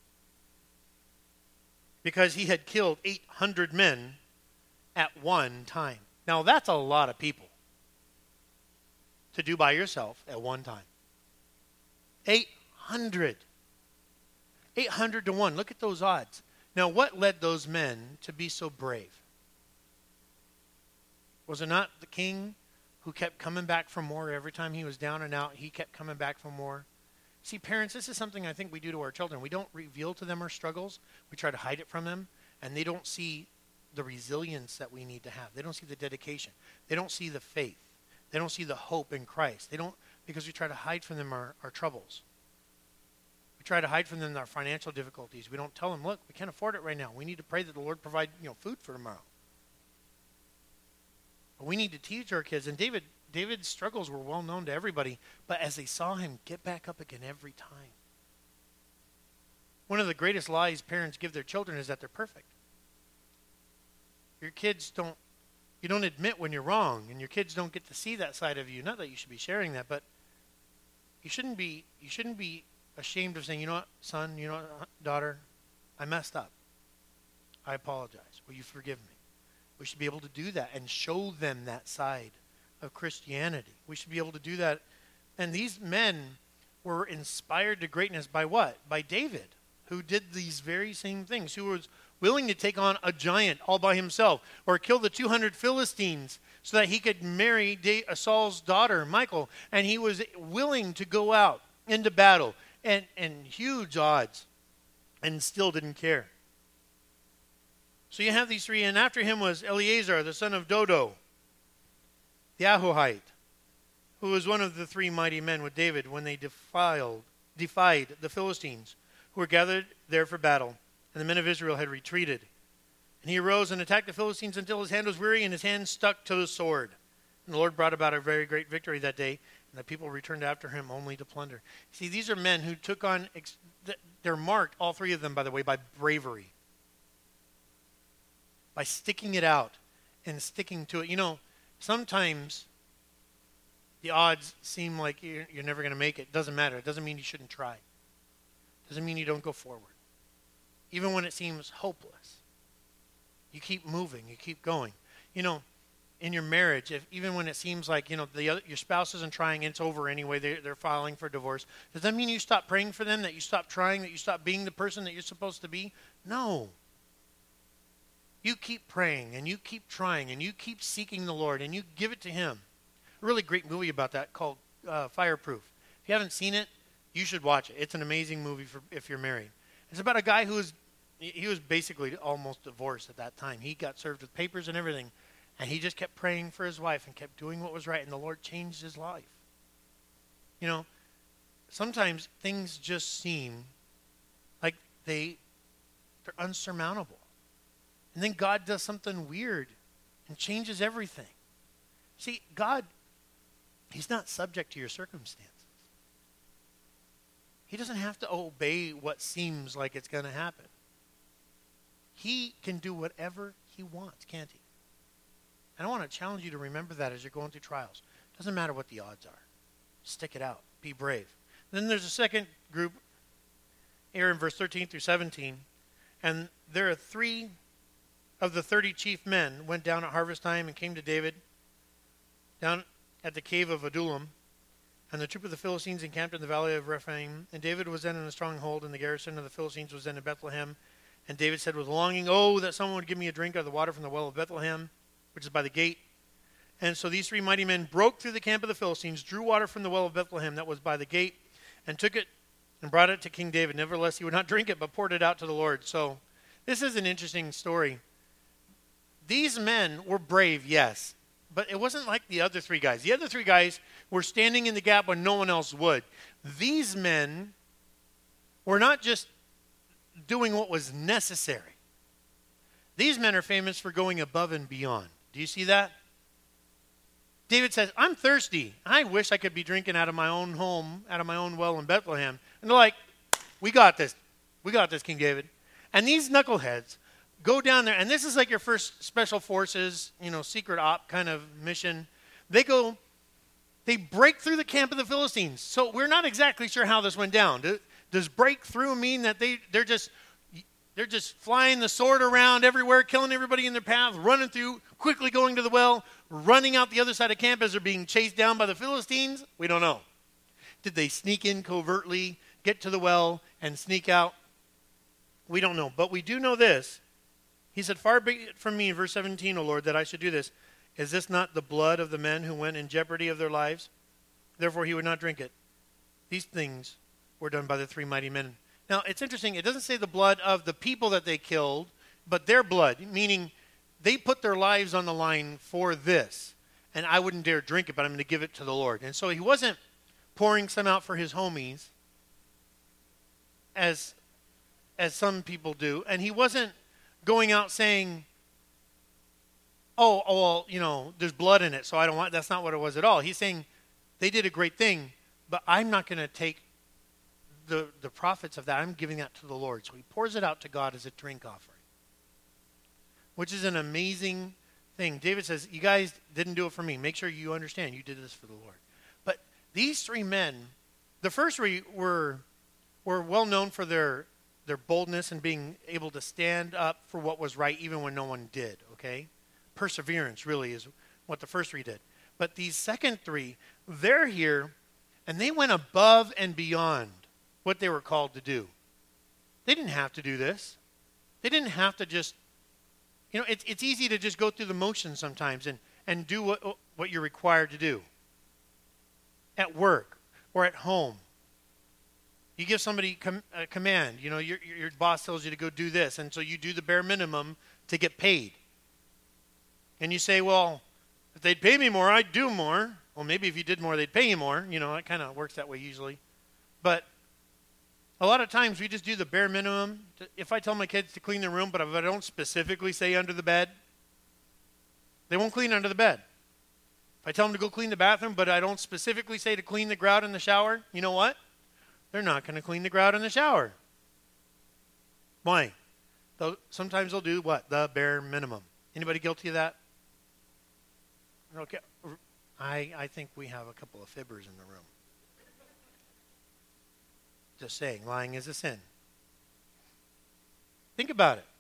because he had killed eight hundred men at one time. Now, that's a lot of people to do by yourself at one time. eight hundred. eight hundred to one. Look at those odds. Now, what led those men to be so brave? Was it not the king who kept coming back for more every time he was down and out? He kept coming back for more. See, parents, this is something I think we do to our children. We don't reveal to them our struggles. We try to hide it from them, and they don't see the resilience that we need to have. They don't see the dedication. They don't see the faith. They don't see the hope in Christ. They don't, because we try to hide from them our, our troubles. We try to hide from them our financial difficulties. We don't tell them, look, we can't afford it right now. We need to pray that the Lord provide, you know, food for tomorrow. But we need to teach our kids. And David, David's struggles were well known to everybody, but as they saw him get back up again every time. One of the greatest lies parents give their children is that they're perfect. Your kids don't, you don't admit when you're wrong, and your kids don't get to see that side of you. Not that you should be sharing that, but you shouldn't be, you shouldn't be ashamed of saying, you know what, son, you know what, daughter, I messed up. I apologize. Will you forgive me? We should be able to do that and show them that side of Christianity. We should be able to do that. And these men were inspired to greatness by what? By David, who did these very same things, who was willing to take on a giant all by himself, or kill the two hundred Philistines so that he could marry Saul's daughter, Michal. And he was willing to go out into battle and, and huge odds, and still didn't care. So you have these three, and after him was Eleazar, the son of Dodo, the Ahohite, who was one of the three mighty men with David when they defiled, defied the Philistines, who were gathered there for battle, and the men of Israel had retreated. And he arose and attacked the Philistines until his hand was weary and his hand stuck to the sword. And the Lord brought about a very great victory that day, and the people returned after him only to plunder. See, these are men who took on, they're marked, all three of them, by the way, by bravery. By sticking it out and sticking to it. You know, sometimes the odds seem like you're, you're never going to make it. It doesn't matter. It doesn't mean you shouldn't try. It doesn't mean you don't go forward. Even when it seems hopeless, you keep moving. You keep going. You know, in your marriage, if, even when it seems like, you know, the other, your spouse isn't trying, it's over anyway, they're, they're filing for divorce, does that mean you stop praying for them, that you stop trying, that you stop being the person that you're supposed to be? No. You keep praying, and you keep trying, and you keep seeking the Lord, and you give it to Him. A really great movie about that called uh, Fireproof. If you haven't seen it, you should watch it. It's an amazing movie for if you're married. It's about a guy who was, he was basically almost divorced at that time. He got served with papers and everything, and he just kept praying for his wife and kept doing what was right, and the Lord changed his life. You know, sometimes things just seem like they, they're unsurmountable. And then God does something weird and changes everything. See, God, He's not subject to your circumstances. He doesn't have to obey what seems like it's going to happen. He can do whatever He wants, can't He? And I want to challenge you to remember that as you're going through trials. It doesn't matter what the odds are. Stick it out. Be brave. Then there's a second group here in verse thirteen through seventeen. And there are three of the thirty chief men went down at harvest time and came to David down at the cave of Adullam. And the troop of the Philistines encamped in the valley of Rephaim. And David was then in a stronghold, and the garrison of the Philistines was then in Bethlehem. And David said with longing, oh, that someone would give me a drink of the water from the well of Bethlehem, which is by the gate. And so these three mighty men broke through the camp of the Philistines, drew water from the well of Bethlehem that was by the gate, and took it and brought it to King David. Nevertheless, he would not drink it, but poured it out to the Lord. So this is an interesting story. These men were brave, yes, but it wasn't like the other three guys. The other three guys were standing in the gap when no one else would. These men were not just doing what was necessary. These men are famous for going above and beyond. Do you see that? David says, I'm thirsty. I wish I could be drinking out of my own home, out of my own well in Bethlehem. And they're like, we got this. We got this, King David. And these knuckleheads go down there, and this is like your first special forces, you know, secret op kind of mission. They go, they break through the camp of the Philistines. So we're not exactly sure how this went down. Does break through mean that they, they're just they're just flying the sword around everywhere, killing everybody in their path, running through, quickly going to the well, running out the other side of camp as they're being chased down by the Philistines? We don't know. Did they sneak in covertly, get to the well, and sneak out? We don't know. But we do know this. He said, far be it from me, verse seventeen, O Lord, that I should do this. Is this not the blood of the men who went in jeopardy of their lives? Therefore he would not drink it. These things were done by the three mighty men. Now, it's interesting. It doesn't say the blood of the people that they killed, but their blood, meaning they put their lives on the line for this. And I wouldn't dare drink it, but I'm going to give it to the Lord. And so he wasn't pouring some out for his homies, as as some people do. And he wasn't going out saying, oh, oh, well, you know, there's blood in it, so I don't want, that's not what it was at all. He's saying they did a great thing, but I'm not going to take the, the profits of that. I'm giving that to the Lord. So he pours it out to God as a drink offering, which is an amazing thing. David says, you guys didn't do it for me. Make sure you understand you did this for the Lord. But these three men, the first three were were well known for their their boldness and being able to stand up for what was right even when no one did, okay? Perseverance really is what the first three did. But these second three, they're here and they went above and beyond what they were called to do. They didn't have to do this. They didn't have to just, you know, it's it's easy to just go through the motions sometimes and, and do what what you're required to do at work or at home. You give somebody com- a command, you know, your, your boss tells you to go do this, and so you do the bare minimum to get paid. And you say, well, if they'd pay me more, I'd do more. Well, maybe if you did more, they'd pay you more. You know, it kind of works that way usually. But a lot of times we just do the bare minimum. If I tell my kids to clean their room, but if I don't specifically say under the bed, they won't clean under the bed. If I tell them to go clean the bathroom, but I don't specifically say to clean the grout in the shower, you know what? They're not going to clean the grout in the shower. Why? They'll, sometimes they'll do what? The bare minimum. Anybody guilty of that? Okay. I, I think we have a couple of fibbers in the room. Just saying, lying is a sin. Think about it.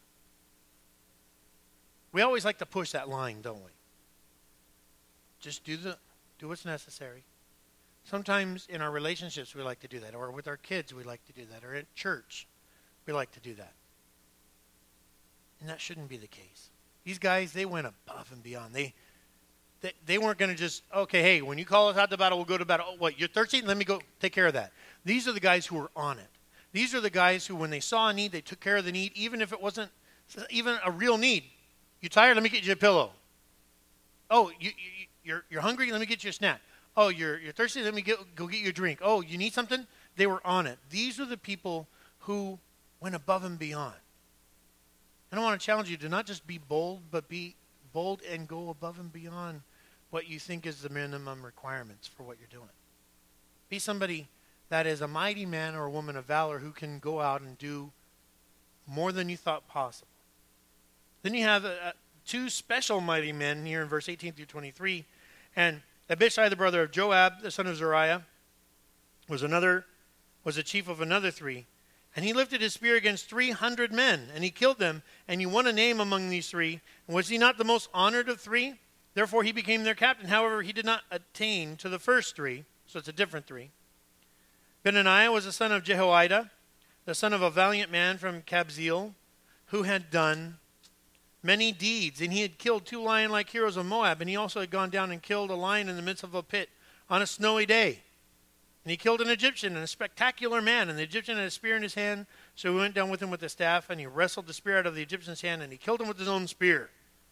We always like to push that line, don't we? Just do the do what's necessary. Sometimes in our relationships we like to do that, or with our kids we like to do that, or at church we like to do that. And that shouldn't be the case. These guys, they went above and beyond. They they, they weren't going to just, okay, hey, when you call us out to battle, we'll go to battle. Oh, what, you're thirsty? Let me go take care of that. These are the guys who were on it. These are the guys who, when they saw a need, they took care of the need, even if it wasn't even a real need. You tired? Let me get you a pillow. Oh, you, you, you're you're hungry? Let me get you a snack. Oh, you're you're thirsty? Let me get, go get you a drink. Oh, you need something? They were on it. These are the people who went above and beyond. And I want to challenge you to not just be bold, but be bold and go above and beyond what you think is the minimum requirements for what you're doing. Be somebody that is a mighty man or a woman of valor who can go out and do more than you thought possible. Then you have uh, two special mighty men here in verse eighteen through twenty-three. And Abishai, the brother of Joab, the son of Zeruiah, was another, was the chief of another three. And he lifted his spear against three hundred men, and he killed them, and he won a name among these three. And was he not the most honored of three? Therefore he became their captain. However, he did not attain to the first three, so it's a different three. Benaniah was the son of Jehoiada, the son of a valiant man from Kabzeel, who had done many deeds, and he had killed two lion-like heroes of Moab, and he also had gone down and killed a lion in the midst of a pit on a snowy day. And he killed an Egyptian, and a spectacular man, and the Egyptian had a spear in his hand, so he went down with him with a staff, and he wrestled the spear out of the Egyptian's hand, and he killed him with his own spear.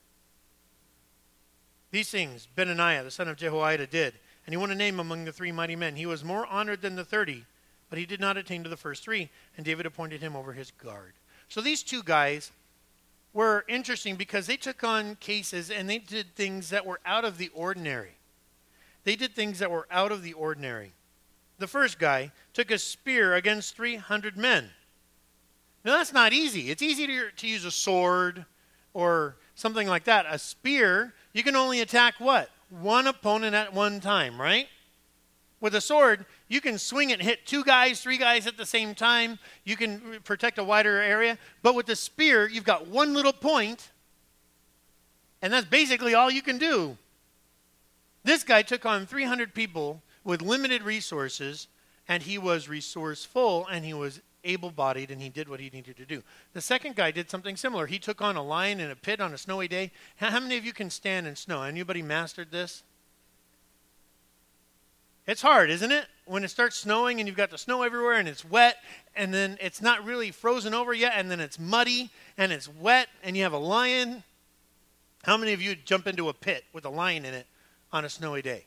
These things Benaniah, the son of Jehoiada, did, and he won a name among the three mighty men. He was more honored than the thirty, but he did not attain to the first three, and David appointed him over his guard. So these two guys were interesting because they took on cases and they did things that were out of the ordinary. They did things that were out of the ordinary. The first guy took a spear against three hundred men. Now that's not easy. It's easy to, to use a sword or something like that. A spear, you can only attack what? One opponent at one time, right? With a sword, you can swing it and hit two guys, three guys at the same time. You can protect a wider area. But with the spear, you've got one little point, and that's basically all you can do. This guy took on three hundred people with limited resources, and he was resourceful, and he was able-bodied, and he did what he needed to do. The second guy did something similar. He took on a lion in a pit on a snowy day. How many of you can stand in snow? Anybody mastered this? It's hard, isn't it? When it starts snowing and you've got the snow everywhere and it's wet and then it's not really frozen over yet and then it's muddy and it's wet and you have a lion. How many of you jump into a pit with a lion in it on a snowy day?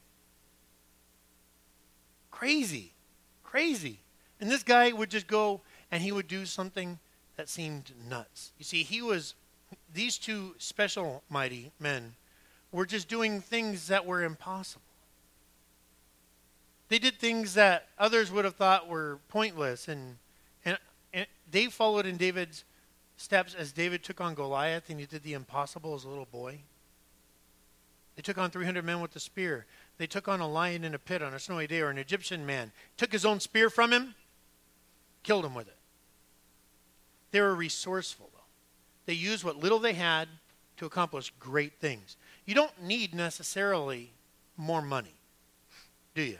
Crazy. Crazy. And this guy would just go and he would do something that seemed nuts. You see, he was, these two special mighty men were just doing things that were impossible. They did things that others would have thought were pointless. And, and, and they followed in David's steps as David took on Goliath and he did the impossible as a little boy. They took on three hundred men with the spear. They took on a lion in a pit on a snowy day, or an Egyptian man. Took his own spear from him, killed him with it. They were resourceful, though. They used what little they had to accomplish great things. You don't need necessarily more money, do you?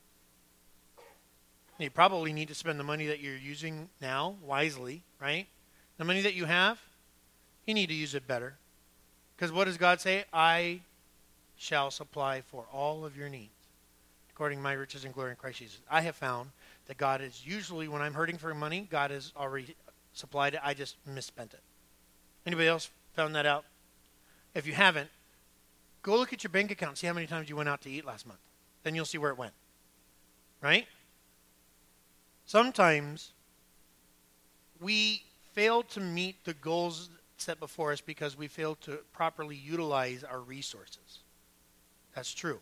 You probably need to spend the money that you're using now wisely, right? The money that you have, you need to use it better. Because what does God say? I shall supply for all of your needs, according to my riches and glory in Christ Jesus. I have found that God is usually, when I'm hurting for money, God has already supplied it. I just misspent it. Anybody else found that out? If you haven't, go look at your bank account and see how many times you went out to eat last month. Then you'll see where it went. Right? Sometimes we fail to meet the goals set before us because we fail to properly utilize our resources. That's true.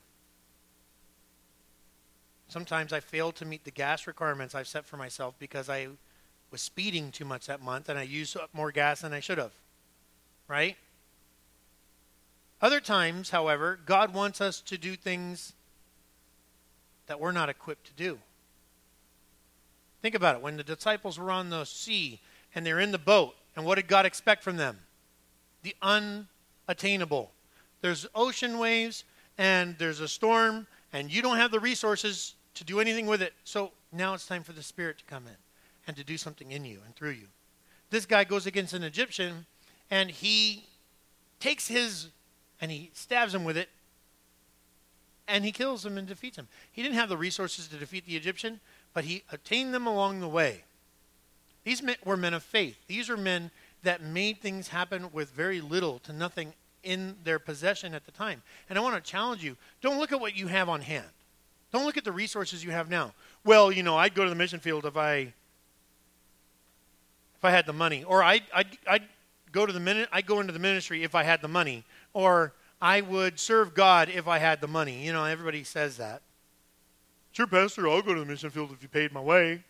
Sometimes I fail to meet the gas requirements I've set for myself because I was speeding too much that month and I used up more gas than I should have. Right? Other times, however, God wants us to do things that we're not equipped to do. Think about it. When the disciples were on the sea and they're in the boat, and what did God expect from them? The unattainable. There's ocean waves, and there's a storm, and you don't have the resources to do anything with it. So now it's time for the Spirit to come in and to do something in you and through you. This guy goes against an Egyptian, and he takes his, and he stabs him with it, and he kills him and defeats him. He didn't have the resources to defeat the Egyptian, but he attained them along the way. These men were men of faith. These are men that made things happen with very little to nothing in their possession at the time. And I want to challenge you, don't look at what you have on hand. Don't look at the resources you have now. Well, you know, I'd go to the mission field if I if I had the money. Or I'd, I'd, I'd go to the min- I'd go into the ministry if I had the money. Or I would serve God if I had the money. You know, everybody says that. Sure, Pastor, I'll go to the mission field if you paid my way.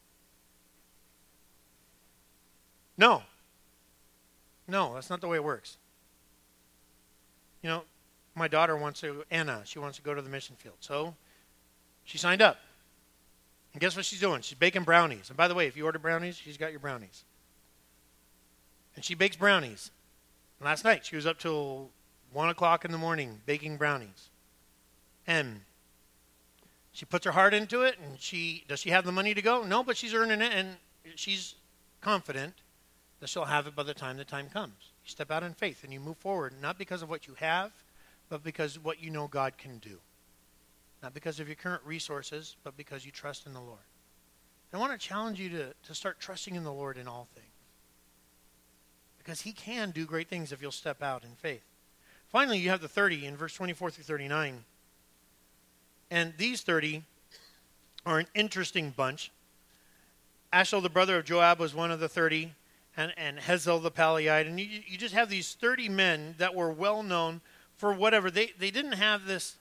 No. No, that's not the way it works. You know, my daughter wants to, Anna, she wants to go to the mission field. So she signed up. And guess what she's doing? She's baking brownies. And by the way, if you order brownies, she's got your brownies. And she bakes brownies. And last night, she was up till one o'clock in the morning baking brownies. And she puts her heart into it, and she, does she have the money to go? No, but she's earning it, and she's confident that she'll have it by the time the time comes. You step out in faith, and you move forward, not because of what you have, but because of what you know God can do. Not because of your current resources, but because you trust in the Lord. I want to challenge you to, to start trusting in the Lord in all things. Because he can do great things if you'll step out in faith. Finally, you have the thirty in verse twenty-four through thirty-nine. And these thirty are an interesting bunch. Ashel, the brother of Joab, was one of the thirty, and, and Hazael the Palaiite. And you, you just have these thirty men that were well known for whatever. They, they didn't have this,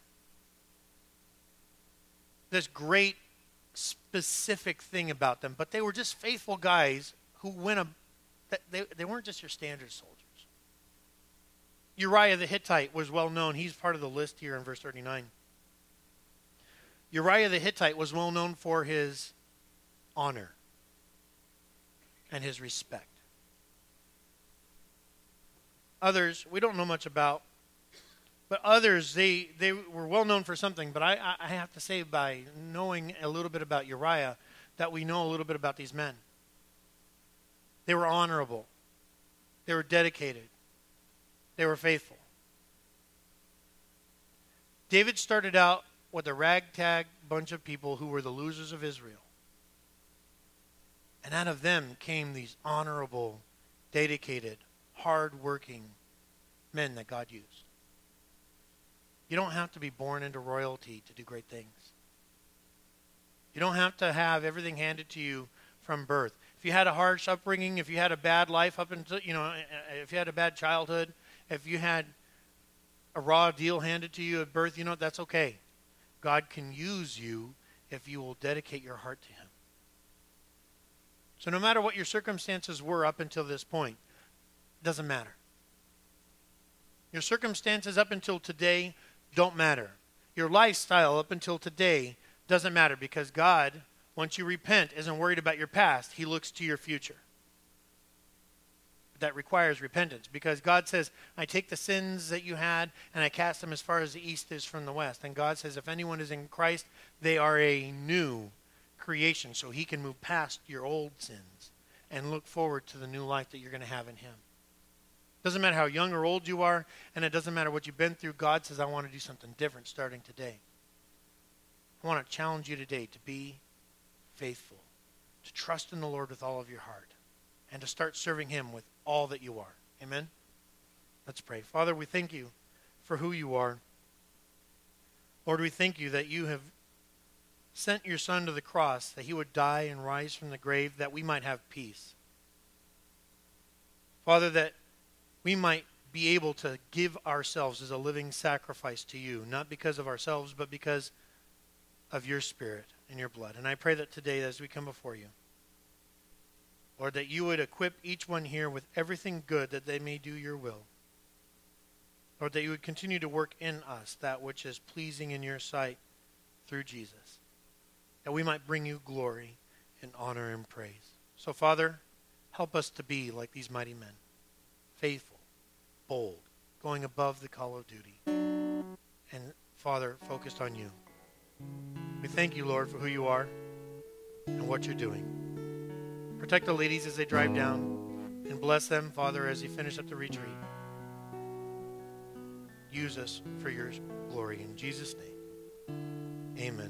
this great specific thing about them, but they were just faithful guys who went a, they, they weren't just your standard soldiers. Uriah the Hittite was well known. He's part of the list here in verse thirty-nine. Uriah the Hittite was well known for his honor and his respect. Others, we don't know much about, but others, they, they were well known for something. But I, I have to say, by knowing a little bit about Uriah, that we know a little bit about these men. They were honorable. They were dedicated. They were faithful. David started out with a ragtag bunch of people who were the losers of Israel. And out of them came these honorable, dedicated, hard-working men that God used. You don't have to be born into royalty to do great things. You don't have to have everything handed to you from birth. If you had a harsh upbringing, if you had a bad life up until, you know, if you had a bad childhood, if you had a raw deal handed to you at birth, you know, that's okay. God can use you if you will dedicate your heart to him. So no matter what your circumstances were up until this point, it doesn't matter. Your circumstances up until today don't matter. Your lifestyle up until today doesn't matter, because God, once you repent, isn't worried about your past. He looks to your future. That requires repentance, because God says, I take the sins that you had and I cast them as far as the east is from the west. And God says, if anyone is in Christ, they are a new creation, so he can move past your old sins and look forward to the new life that you're going to have in him. Doesn't matter how young or old you are, and it doesn't matter what you've been through. God says, I want to do something different starting today. I want to challenge you today to be faithful, to trust in the Lord with all of your heart, and to start serving him with all that you are. Amen? Let's pray. Father, we thank you for who you are. Lord, we thank you that you have sent your Son to the cross, that he would die and rise from the grave, that we might have peace. Father, that we might be able to give ourselves as a living sacrifice to you, not because of ourselves, but because of your Spirit and your blood. And I pray that today, as we come before you, Lord, that you would equip each one here with everything good that they may do your will. Lord, that you would continue to work in us that which is pleasing in your sight through Jesus, that we might bring you glory and honor and praise. So, Father, help us to be like these mighty men, faithful, bold, going above the call of duty, and, Father, focused on you. We thank you, Lord, for who you are and what you're doing. Protect the ladies as they drive down, and bless them, Father, as you finish up the retreat. Use us for your glory. In Jesus' name, amen.